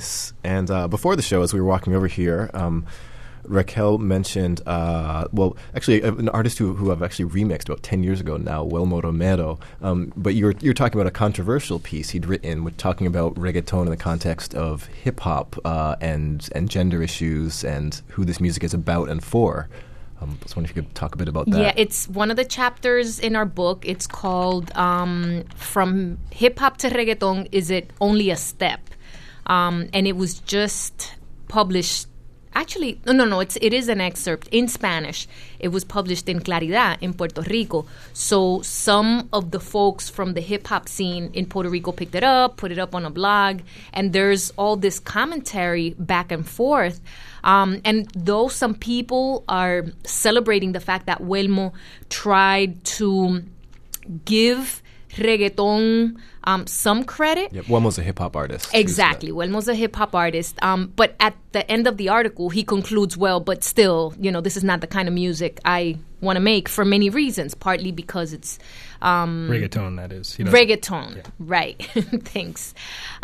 [SPEAKER 3] Nice. And uh, before the show, as we were walking over here, um, Raquel mentioned, uh, well, actually, an artist who, who I've actually remixed about ten years ago now, Huelmo Romero. Um, but you're you're talking about a controversial piece he'd written, with talking about reggaeton in the context of hip hop uh, and and gender issues and who this music is about and for. Um, I was wondering if you could talk a bit about that.
[SPEAKER 5] Yeah, it's one of the chapters in our book. It's called um, From Hip Hop to Reggaeton, Is It Only a Step? Um, and it was just published. Actually, no, no, no. It's it is an excerpt in Spanish. It was published in Claridad in Puerto Rico. So some of the folks from the hip hop scene in Puerto Rico picked it up, put it up on a blog, and there's all this commentary back and forth. Um, and though some people are celebrating the fact that Huelmo tried to give reggaeton um, some credit.
[SPEAKER 3] Yep, Huelmo's a hip-hop artist.
[SPEAKER 5] Exactly. Huelmo's a hip-hop artist. Um, but at the end of the article, he concludes, well, but still, you know, this is not the kind of music I want to make for many reasons, partly because it's... Um,
[SPEAKER 4] reggaeton, that is. He
[SPEAKER 5] reggaeton,
[SPEAKER 4] yeah.
[SPEAKER 5] Right. Thanks.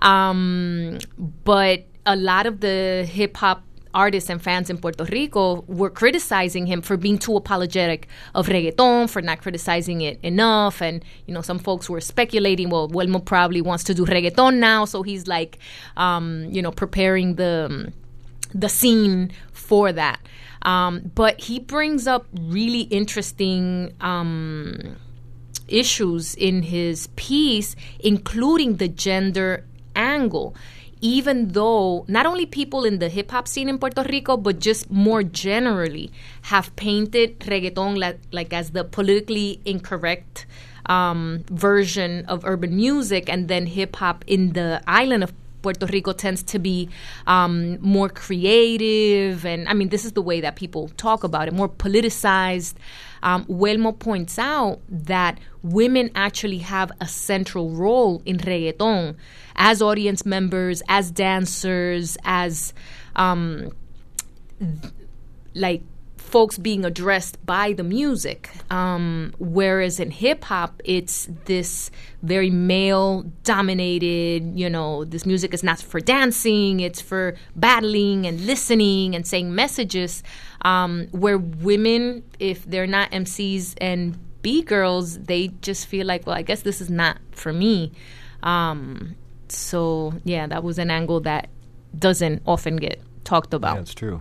[SPEAKER 5] Um, but a lot of the hip-hop artists and fans in Puerto Rico were criticizing him for being too apologetic of reggaeton, for not criticizing it enough. And, you know, some folks were speculating, well, Huelmo probably wants to do reggaeton now, so he's like, um, you know, preparing the, the scene for that. Um, but he brings up really interesting um, issues in his piece, including the gender angle. Even though not only people in the hip-hop scene in Puerto Rico, but just more generally have painted reggaeton like, like as the politically incorrect um, version of urban music, and then hip-hop in the island of Puerto Rico tends to be um, more creative. And, I mean, this is the way that people talk about it, more politicized. Um, Huelmo points out that women actually have a central role in reggaeton as audience members, as dancers, as um, th- like folks being addressed by the music. Um, whereas in hip hop, it's this very male dominated, you know, this music is not for dancing, it's for battling and listening and saying messages. Um, where women, if they're not M Cs and B-girls, they just feel like, well, I guess this is not for me. Um, so, yeah, that was an angle that doesn't often get talked about.
[SPEAKER 3] Yeah, it's true.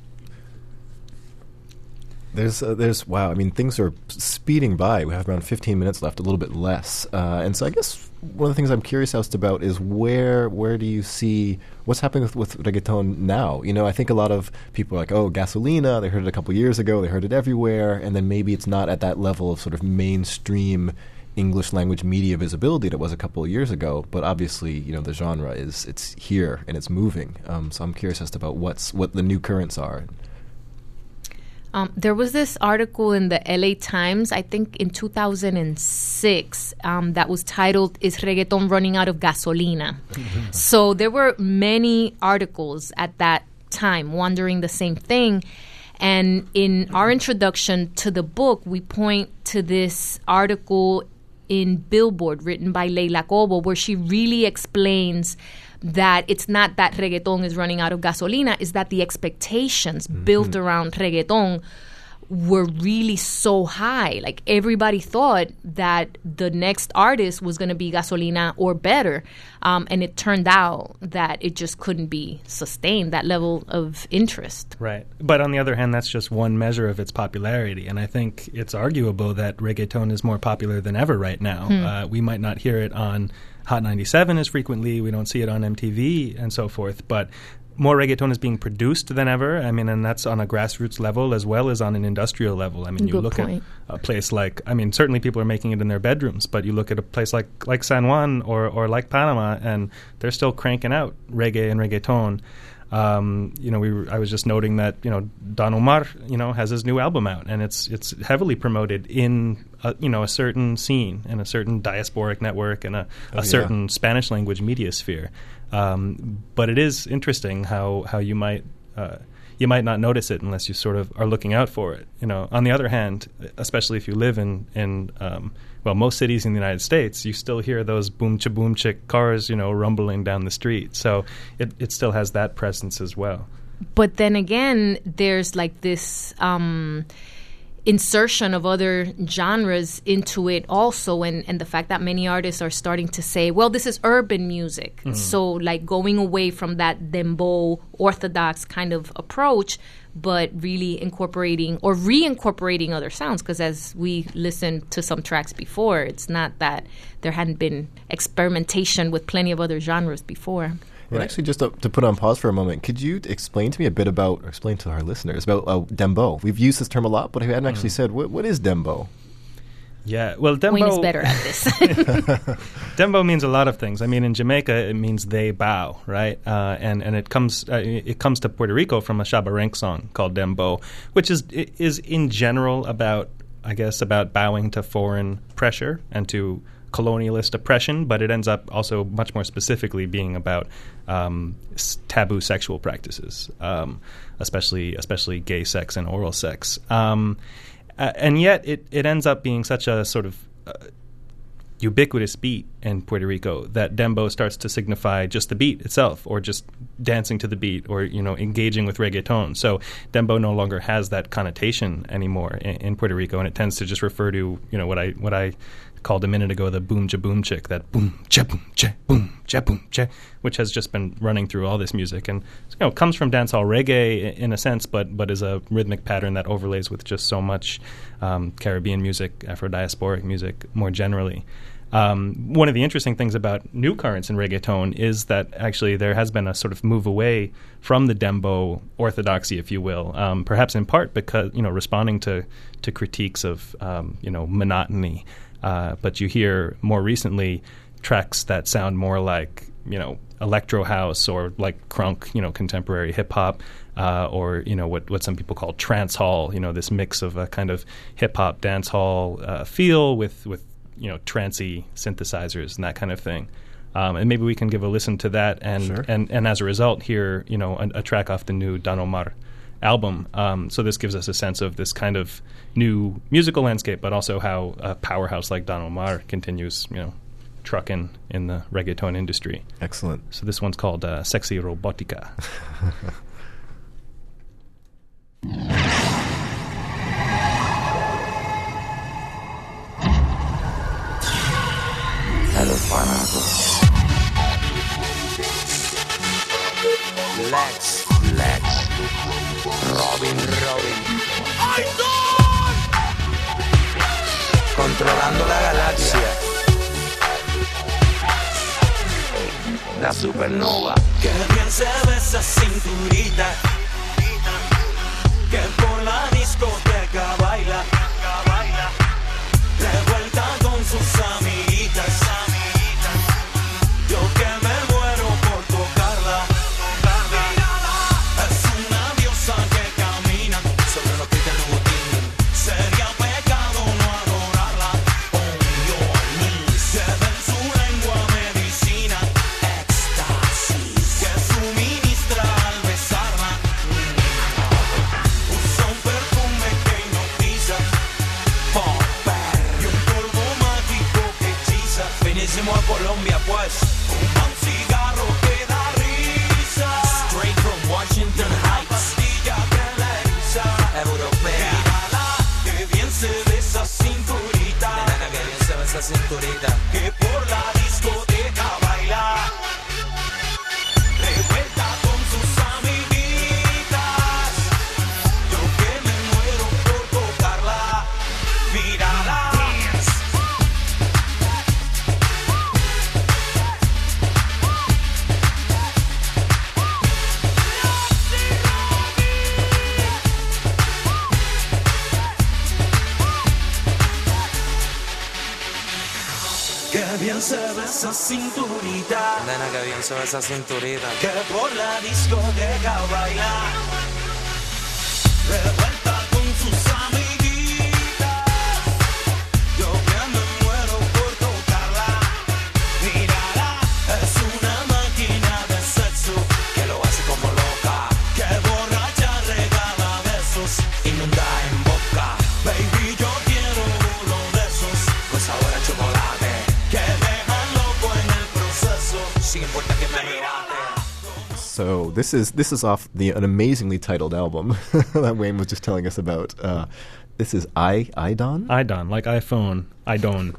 [SPEAKER 3] There's, uh, there's, wow, I mean, things are speeding by. We have around fifteen minutes left, a little bit less. Uh, and so I guess one of the things I'm curious as to about is where, where do you see, what's happening with, with reggaeton now? You know, I think a lot of people are like, oh, Gasolina, they heard it a couple years ago, they heard it everywhere, and then maybe it's not at that level of sort of mainstream English language media visibility that it was a couple of years ago. But obviously, you know, the genre is, it's here and it's moving. Um, so I'm curious as to about what's, what the new currents are.
[SPEAKER 5] Um, there was this article in the L A Times, I think in two thousand six, um, that was titled, "Is Reggaeton Running Out of Gasolina?" So there were many articles at that time wondering the same thing. And in our introduction to the book, we point to this article in Billboard written by Leila Cobo, where she really explains that it's not that reggaeton is running out of gasolina, is that the expectations mm-hmm. built around reggaeton were really so high. Like, everybody thought that the next artist was going to be Gasolina or better. Um, and it turned out that it just couldn't be sustained, that level of interest.
[SPEAKER 4] Right. But on the other hand, that's just one measure of its popularity. And I think it's arguable that reggaeton is more popular than ever right now. Hmm. Uh, we might not hear it on Hot ninety-seven as frequently. We don't see it on M T V and so forth. But more reggaeton is being produced than ever. I mean, and that's on a grassroots level as well as on an industrial level. I mean, you
[SPEAKER 5] Good
[SPEAKER 4] look
[SPEAKER 5] point.
[SPEAKER 4] at a place like, I mean, certainly people are making it in their bedrooms, but you look at a place like, like San Juan or, or like Panama, and they're still cranking out reggae and reggaeton. Um, you know, we were, I was just noting that, you know, Don Omar, you know, has his new album out, and it's it's heavily promoted in, a, you know, a certain scene and a certain diasporic network and a,
[SPEAKER 3] oh,
[SPEAKER 4] a certain yeah. Spanish language media sphere. Um, but it is interesting how, how you might, uh, you might not notice it unless you sort of are looking out for it. You know, on the other hand, especially if you live in in um, well, most cities in the United States, you still hear those boom cha boom chick cars, you know, rumbling down the street. So it it still has that presence as well.
[SPEAKER 5] But then again, there's like this um, insertion of other genres into it also, and, and the fact that many artists are starting to say, well, this is urban music. Mm. So like going away from that dembow orthodox kind of approach, but really incorporating or reincorporating other sounds, because as we listened to some tracks before, it's not that there hadn't been experimentation with plenty of other genres before.
[SPEAKER 3] And actually, just to, to put on pause for a moment, could you explain to me a bit about, or explain to our listeners about uh, dembow? We've used this term a lot, but we hadn't actually mm. said, what, what is dembow?
[SPEAKER 4] Yeah, well, dembow...
[SPEAKER 5] Wayne is better at this.
[SPEAKER 4] Dembow means a lot of things. I mean, in Jamaica, it means they bow, right? Uh, and and it comes uh, it comes to Puerto Rico from a Shabba Ranks song called Dembow, which is is in general about, I guess, about bowing to foreign pressure and to colonialist oppression, but it ends up also much more specifically being about um, s- taboo sexual practices, um, especially especially gay sex and oral sex. Um, uh, and yet it, it ends up being such a sort of uh, ubiquitous beat in Puerto Rico that dembow starts to signify just the beat itself, or just dancing to the beat, or, you know, engaging with reggaeton. So dembow no longer has that connotation anymore in, in Puerto Rico, and it tends to just refer to, you know, what I what I called a minute ago the boom cha boom chick, that boom cha boom cha boom cha boom cha, which has just been running through all this music, and, you know, comes from dancehall reggae in a sense, but but is a rhythmic pattern that overlays with just so much um, Caribbean music, Afro-diasporic music more generally. Um, one of the interesting things about new currents in reggaeton is that actually there has been a sort of move away from the dembow orthodoxy, if you will, um, perhaps in part because, you know, responding to to critiques of um, you know monotony. Uh, but you hear more recently tracks that sound more like, you know, electro house, or like crunk, you know, contemporary hip hop, uh, or, you know, what, what some people call trance hall, you know, this mix of a kind of hip hop dance hall uh, feel with, with, you know, trancey synthesizers and that kind of thing. Um, and maybe we can give a listen to that and,
[SPEAKER 3] sure. and,
[SPEAKER 4] and as a result hear, you know, a, a track off the new Don Omar album. Um, so this gives us a sense of this kind of new musical landscape, but also how a powerhouse like Don Omar continues, you know, trucking in the reggaeton industry.
[SPEAKER 3] Excellent.
[SPEAKER 4] So this one's called uh, Sexy Robotica.
[SPEAKER 9] Lex, Lex, Robin, Robin.
[SPEAKER 8] ¡Ay, son!
[SPEAKER 9] Controlando la galaxia. La supernova.
[SPEAKER 8] Qué bien se ve esa cinturita, que por la discoteca baila, revuelta con sus amiguitas. Yo que me muero por tocarla. Es una diosa que camina sobre los pies de Louboutin. Sería pecado no adorarla. On your knees. Lleva en su lengua medicina, éxtasis, que suministra al besarla. Usa un perfume que hipnotiza, popper, y un polvo mágico que hechiza. Vinimos a Colombia pues. Un cigarro que da risa. Straight from Washington Heights. Pastilla que le eriza.
[SPEAKER 9] Europea.
[SPEAKER 8] Mírala, que bien se ve esa cinturita.
[SPEAKER 9] Nena, que bien se ve esa cinturita.
[SPEAKER 8] Que por la discoteca baila. Revuelta con sus amiguitas. Yo que me muero por tocarla. Mírala. Que bien se ve esa cinturita,
[SPEAKER 9] Nena, que bien se ve esa cinturita.
[SPEAKER 8] que por la discoteca baila, revuelta con sus amiguitas. Yo que me muero por tocarla. Mírala, es una máquina de sexo
[SPEAKER 9] Que lo hace como loca.
[SPEAKER 8] que borracha
[SPEAKER 3] this is this is off the an amazingly titled album that Wayne was just telling us about. Uh, this is I Idon.
[SPEAKER 4] Idon, like iPhone. Idon.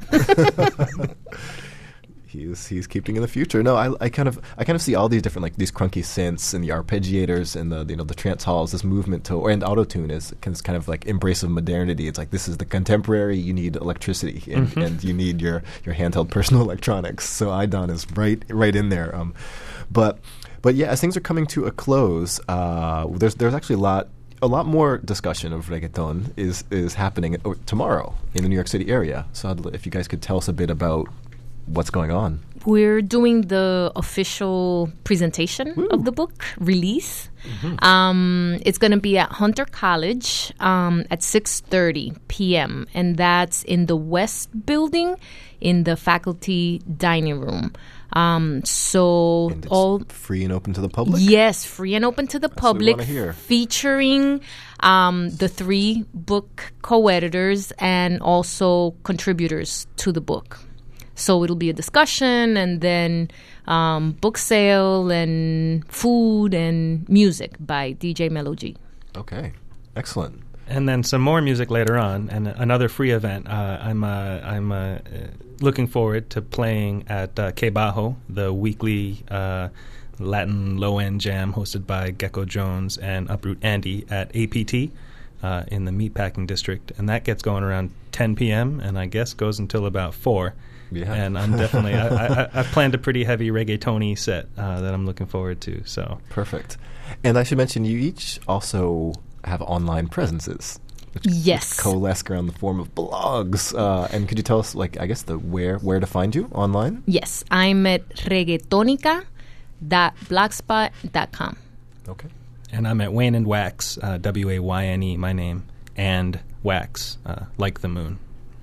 [SPEAKER 3] He's he's keeping in the future. No, I, I kind of I kind of see all these different like these crunky synths and the arpeggiators and the you know the trance halls. This movement to or and autotune is kind of like embrace of modernity. It's like this is the contemporary. You need electricity and,
[SPEAKER 4] mm-hmm.
[SPEAKER 3] and you need your, your handheld personal electronics. So Idon is right right in there. Um, but but yeah, as things are coming to a close, uh, there's there's actually a lot. A lot more discussion of reggaeton is is happening uh, tomorrow in the New York City area. So I'd, if you guys could tell us a bit about what's going on.
[SPEAKER 5] We're doing the official presentation Woo. Of the book release. Mm-hmm. Um, it's going to be at Hunter College um, at six thirty p.m. and that's in the West Building in the faculty dining room. Um, so
[SPEAKER 3] and it's
[SPEAKER 5] all
[SPEAKER 3] free and open to the public?
[SPEAKER 5] Yes, free and open to the
[SPEAKER 3] That's
[SPEAKER 5] public,
[SPEAKER 3] what we wanna hear.
[SPEAKER 5] Featuring um, the three book co-editors and also contributors to the book. So it'll be a discussion and then um, book sale and food and music by D J Melo G.
[SPEAKER 3] Okay, excellent.
[SPEAKER 4] And then some more music later on, and another free event. Uh, I'm uh, I'm uh, looking forward to playing at uh, Que Bajo, the weekly uh, Latin low-end jam hosted by Gecko Jones and Uproot Andy at A P T uh, in the Meatpacking District, and that gets going around ten p.m. and I guess goes until about four.
[SPEAKER 3] Yeah.
[SPEAKER 4] And I'm definitely I, I, I've planned a pretty heavy reggaeton-y set uh, that I'm looking forward to. So
[SPEAKER 3] perfect. And I should mention you each also have online presences, which
[SPEAKER 5] yes,
[SPEAKER 3] coalesce around the form of blogs. Uh, and could you tell us, like, I guess the where where to find you online?
[SPEAKER 5] Yes, I'm at reggaetonica dot blogspot dot com.
[SPEAKER 3] Okay.
[SPEAKER 4] And I'm at Wayne and Wax, uh, W A Y N E, my name, and Wax, uh, like the moon.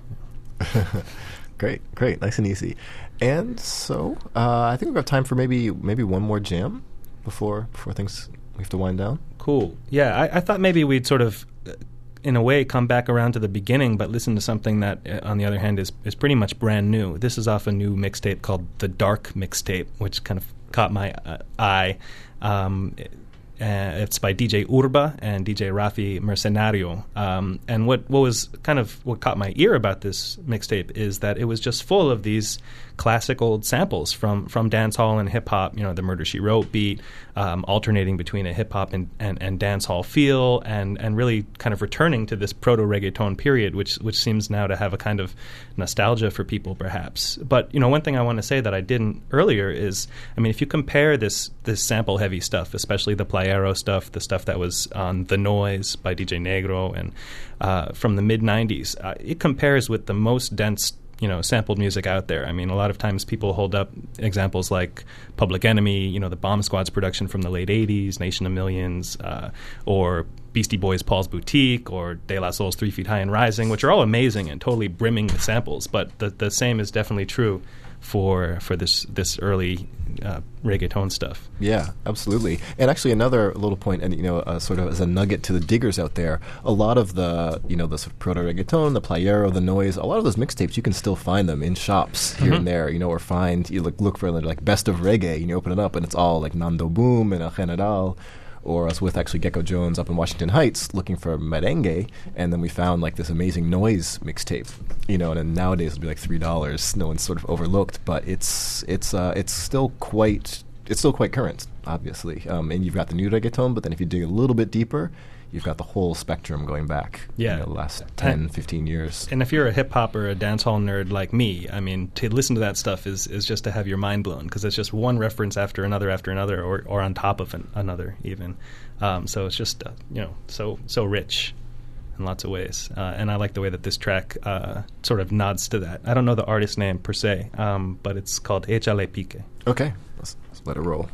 [SPEAKER 3] Great, great, nice and easy. And so uh, I think we've got time for maybe maybe one more jam before before things we have to wind down.
[SPEAKER 4] Cool. Yeah, I, I thought maybe we'd sort of, uh, in a way, come back around to the beginning, but listen to something that, uh, on the other hand, is, is pretty much brand new. This is off a new mixtape called The Dark Mixtape, which kind of caught my uh, eye. Um, it, Uh, it's by D J Urba and D J Rafi Mercenario. Um, and what, what was kind of what caught my ear about this mixtape is that it was just full of these classic old samples from, from dancehall and hip-hop, you know, the Murder, She Wrote beat, um, alternating between a hip-hop and, and, and dancehall feel, and, and really kind of returning to this proto-reggaeton period, which which seems now to have a kind of nostalgia for people, perhaps. But, you know, one thing I want to say that I didn't earlier is, I mean, if you compare this, this sample-heavy stuff, especially the Playero stuff, the stuff that was on The Noise by D J Negro and uh, from the mid nineties, uh, it compares with the most dense, you know, sampled music out there. I mean, a lot of times people hold up examples like Public Enemy, you know, the Bomb Squad's production from the late eighties, Nation of Millions, uh, or Beastie Boys' Paul's Boutique, or De La Soul's Three Feet High and Rising, which are all amazing and totally brimming with samples. But the the same is definitely true for for this this early uh, reggaeton stuff.
[SPEAKER 3] Yeah, absolutely. And actually, another little point, and you know, uh, sort of as a nugget to the diggers out there, a lot of the you know the sort of proto reggaeton, the Playero, the Noise, a lot of those mixtapes you can still find them in shops here
[SPEAKER 4] mm-hmm.
[SPEAKER 3] and there, you know, or find you look look for like best of reggae, and you open it up, and it's all like Nando Boom and El General. Or I was with actually Gecko Jones up in Washington Heights looking for merengue, and then we found like this amazing Noise mixtape, you know, and then nowadays it'll be like three dollars. No one's sort of overlooked, but it's it's uh, it's still quite it's still quite current, obviously. Um, and you've got the new reggaeton, but then if you dig a little bit deeper, you've got the whole spectrum going back,
[SPEAKER 4] yeah.
[SPEAKER 3] you know, the last ten, fifteen years.
[SPEAKER 4] And if you're a hip-hop or a dancehall nerd like me, I mean, to listen to that stuff is, is just to have your mind blown, because it's just one reference after another after another, or, or on top of an, another even. Um, so it's just, uh, you know, so so rich in lots of ways. Uh, and I like the way that this track uh, sort of nods to that. I don't know the artist name per se, um, but it's called Échale Pique.
[SPEAKER 3] Okay, let's, let's let it roll.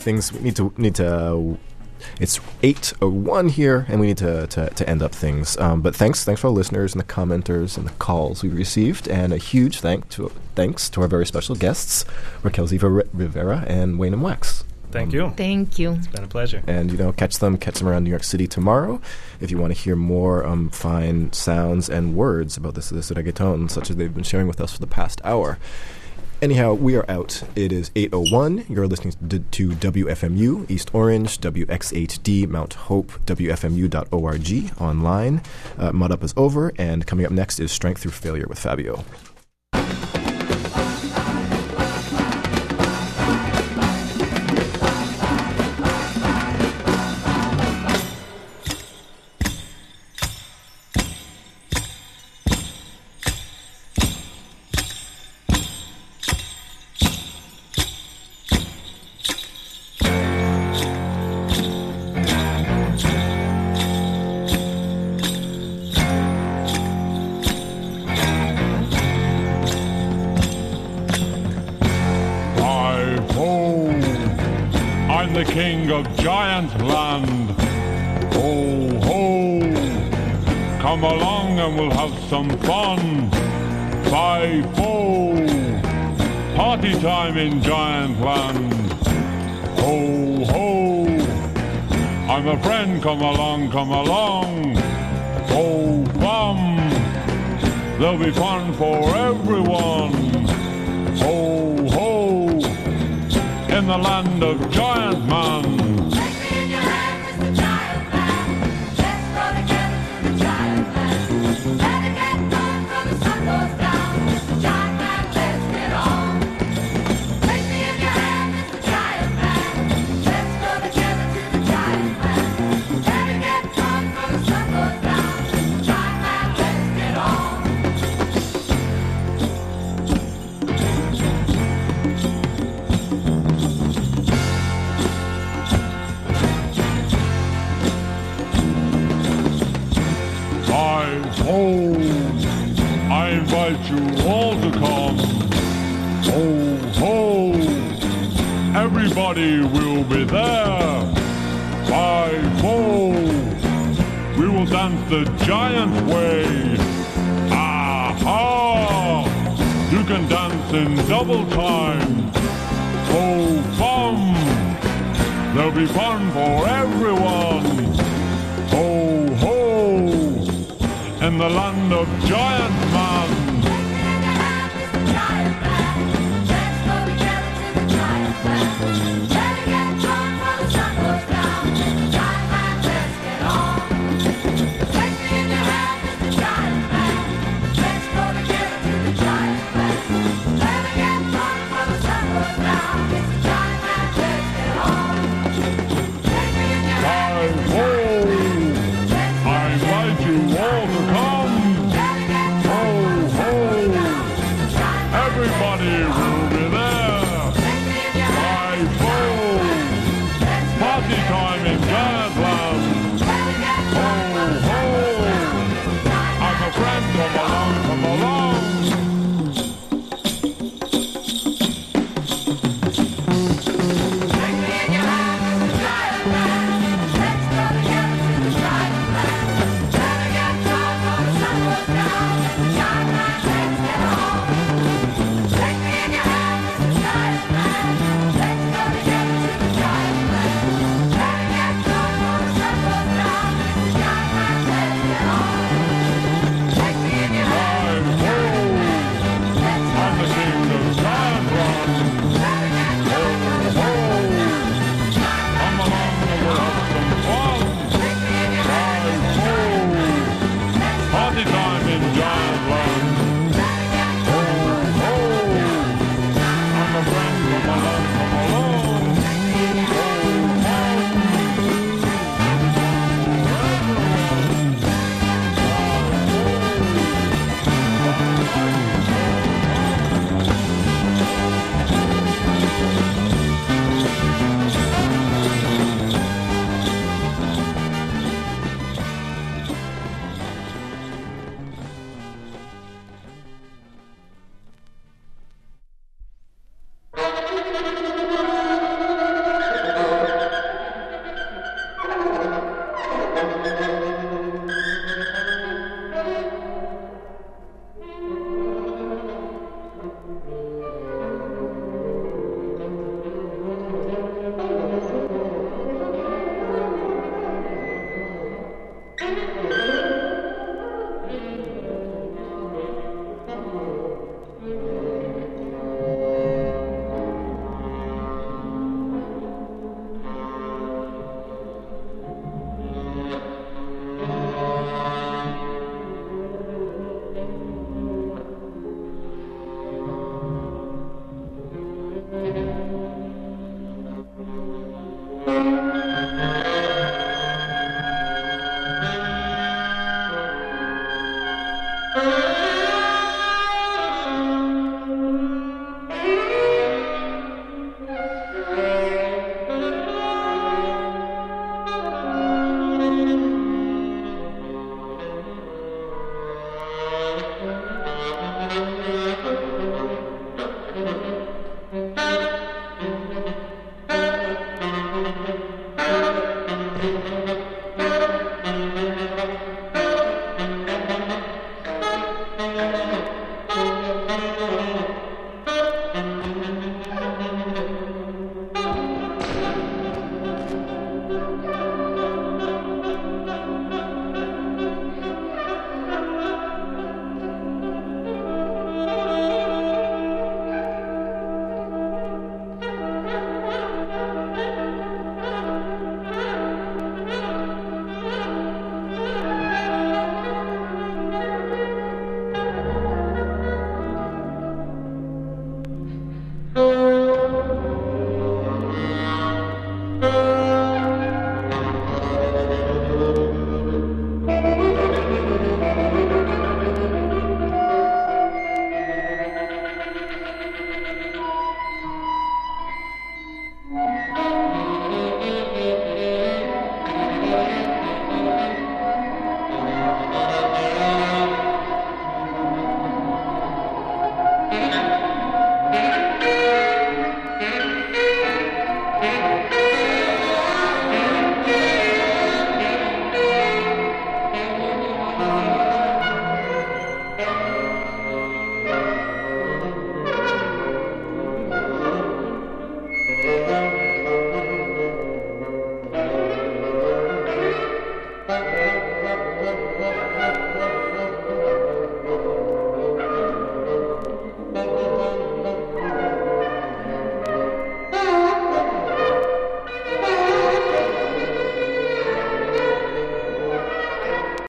[SPEAKER 3] things. We need to need to. It's eight oh one here, and we need to, to, to end up things. Um, but thanks thanks for our listeners and the commenters and the calls we received, and a huge thank to thanks to our very special guests, Raquel Z. Rivera and Wayne and Wax.
[SPEAKER 4] Thank you.
[SPEAKER 5] Thank you.
[SPEAKER 4] It's been a pleasure.
[SPEAKER 3] And, you know, catch them, catch them around New York City tomorrow. If you want to hear more um, fine sounds and words about this, this reggaeton, such as they've been sharing with us for the past hour. Anyhow, we are out. It is eight oh one. You're listening to, to W F M U, East Orange, W X H D, Mount Hope, W F M U dot org, online. Uh, Mud Up is over, and coming up next is Strength Through Failure with Fabio.
[SPEAKER 10] King of Giant Land. Ho, ho, come along and we'll have some fun. Five-o, party time in Giant Land. Ho, ho, I'm a friend, come along, come along. Ho, bum, there'll be fun for everyone. Ho, ho, in the land of Giant Man.
[SPEAKER 11] Take me in your hand, Mister Giant Man. Let's go together to the Giant Man. Better get going before the sun goes down. Mister Giant Man, let's get on. Take me in your hand, Mister Giant Man. Let's go together to the Giant Man. Better get going before the sun goes down. Mister Giant Man, let's get on.
[SPEAKER 10] Ho, I invite you all to come. Ho, ho, everybody will be there. Five-ho, we will dance the giant way. Aha, you can dance in double time. Ho, bum, there'll be fun for everyone. Ho, ho, in the land of Giant Man.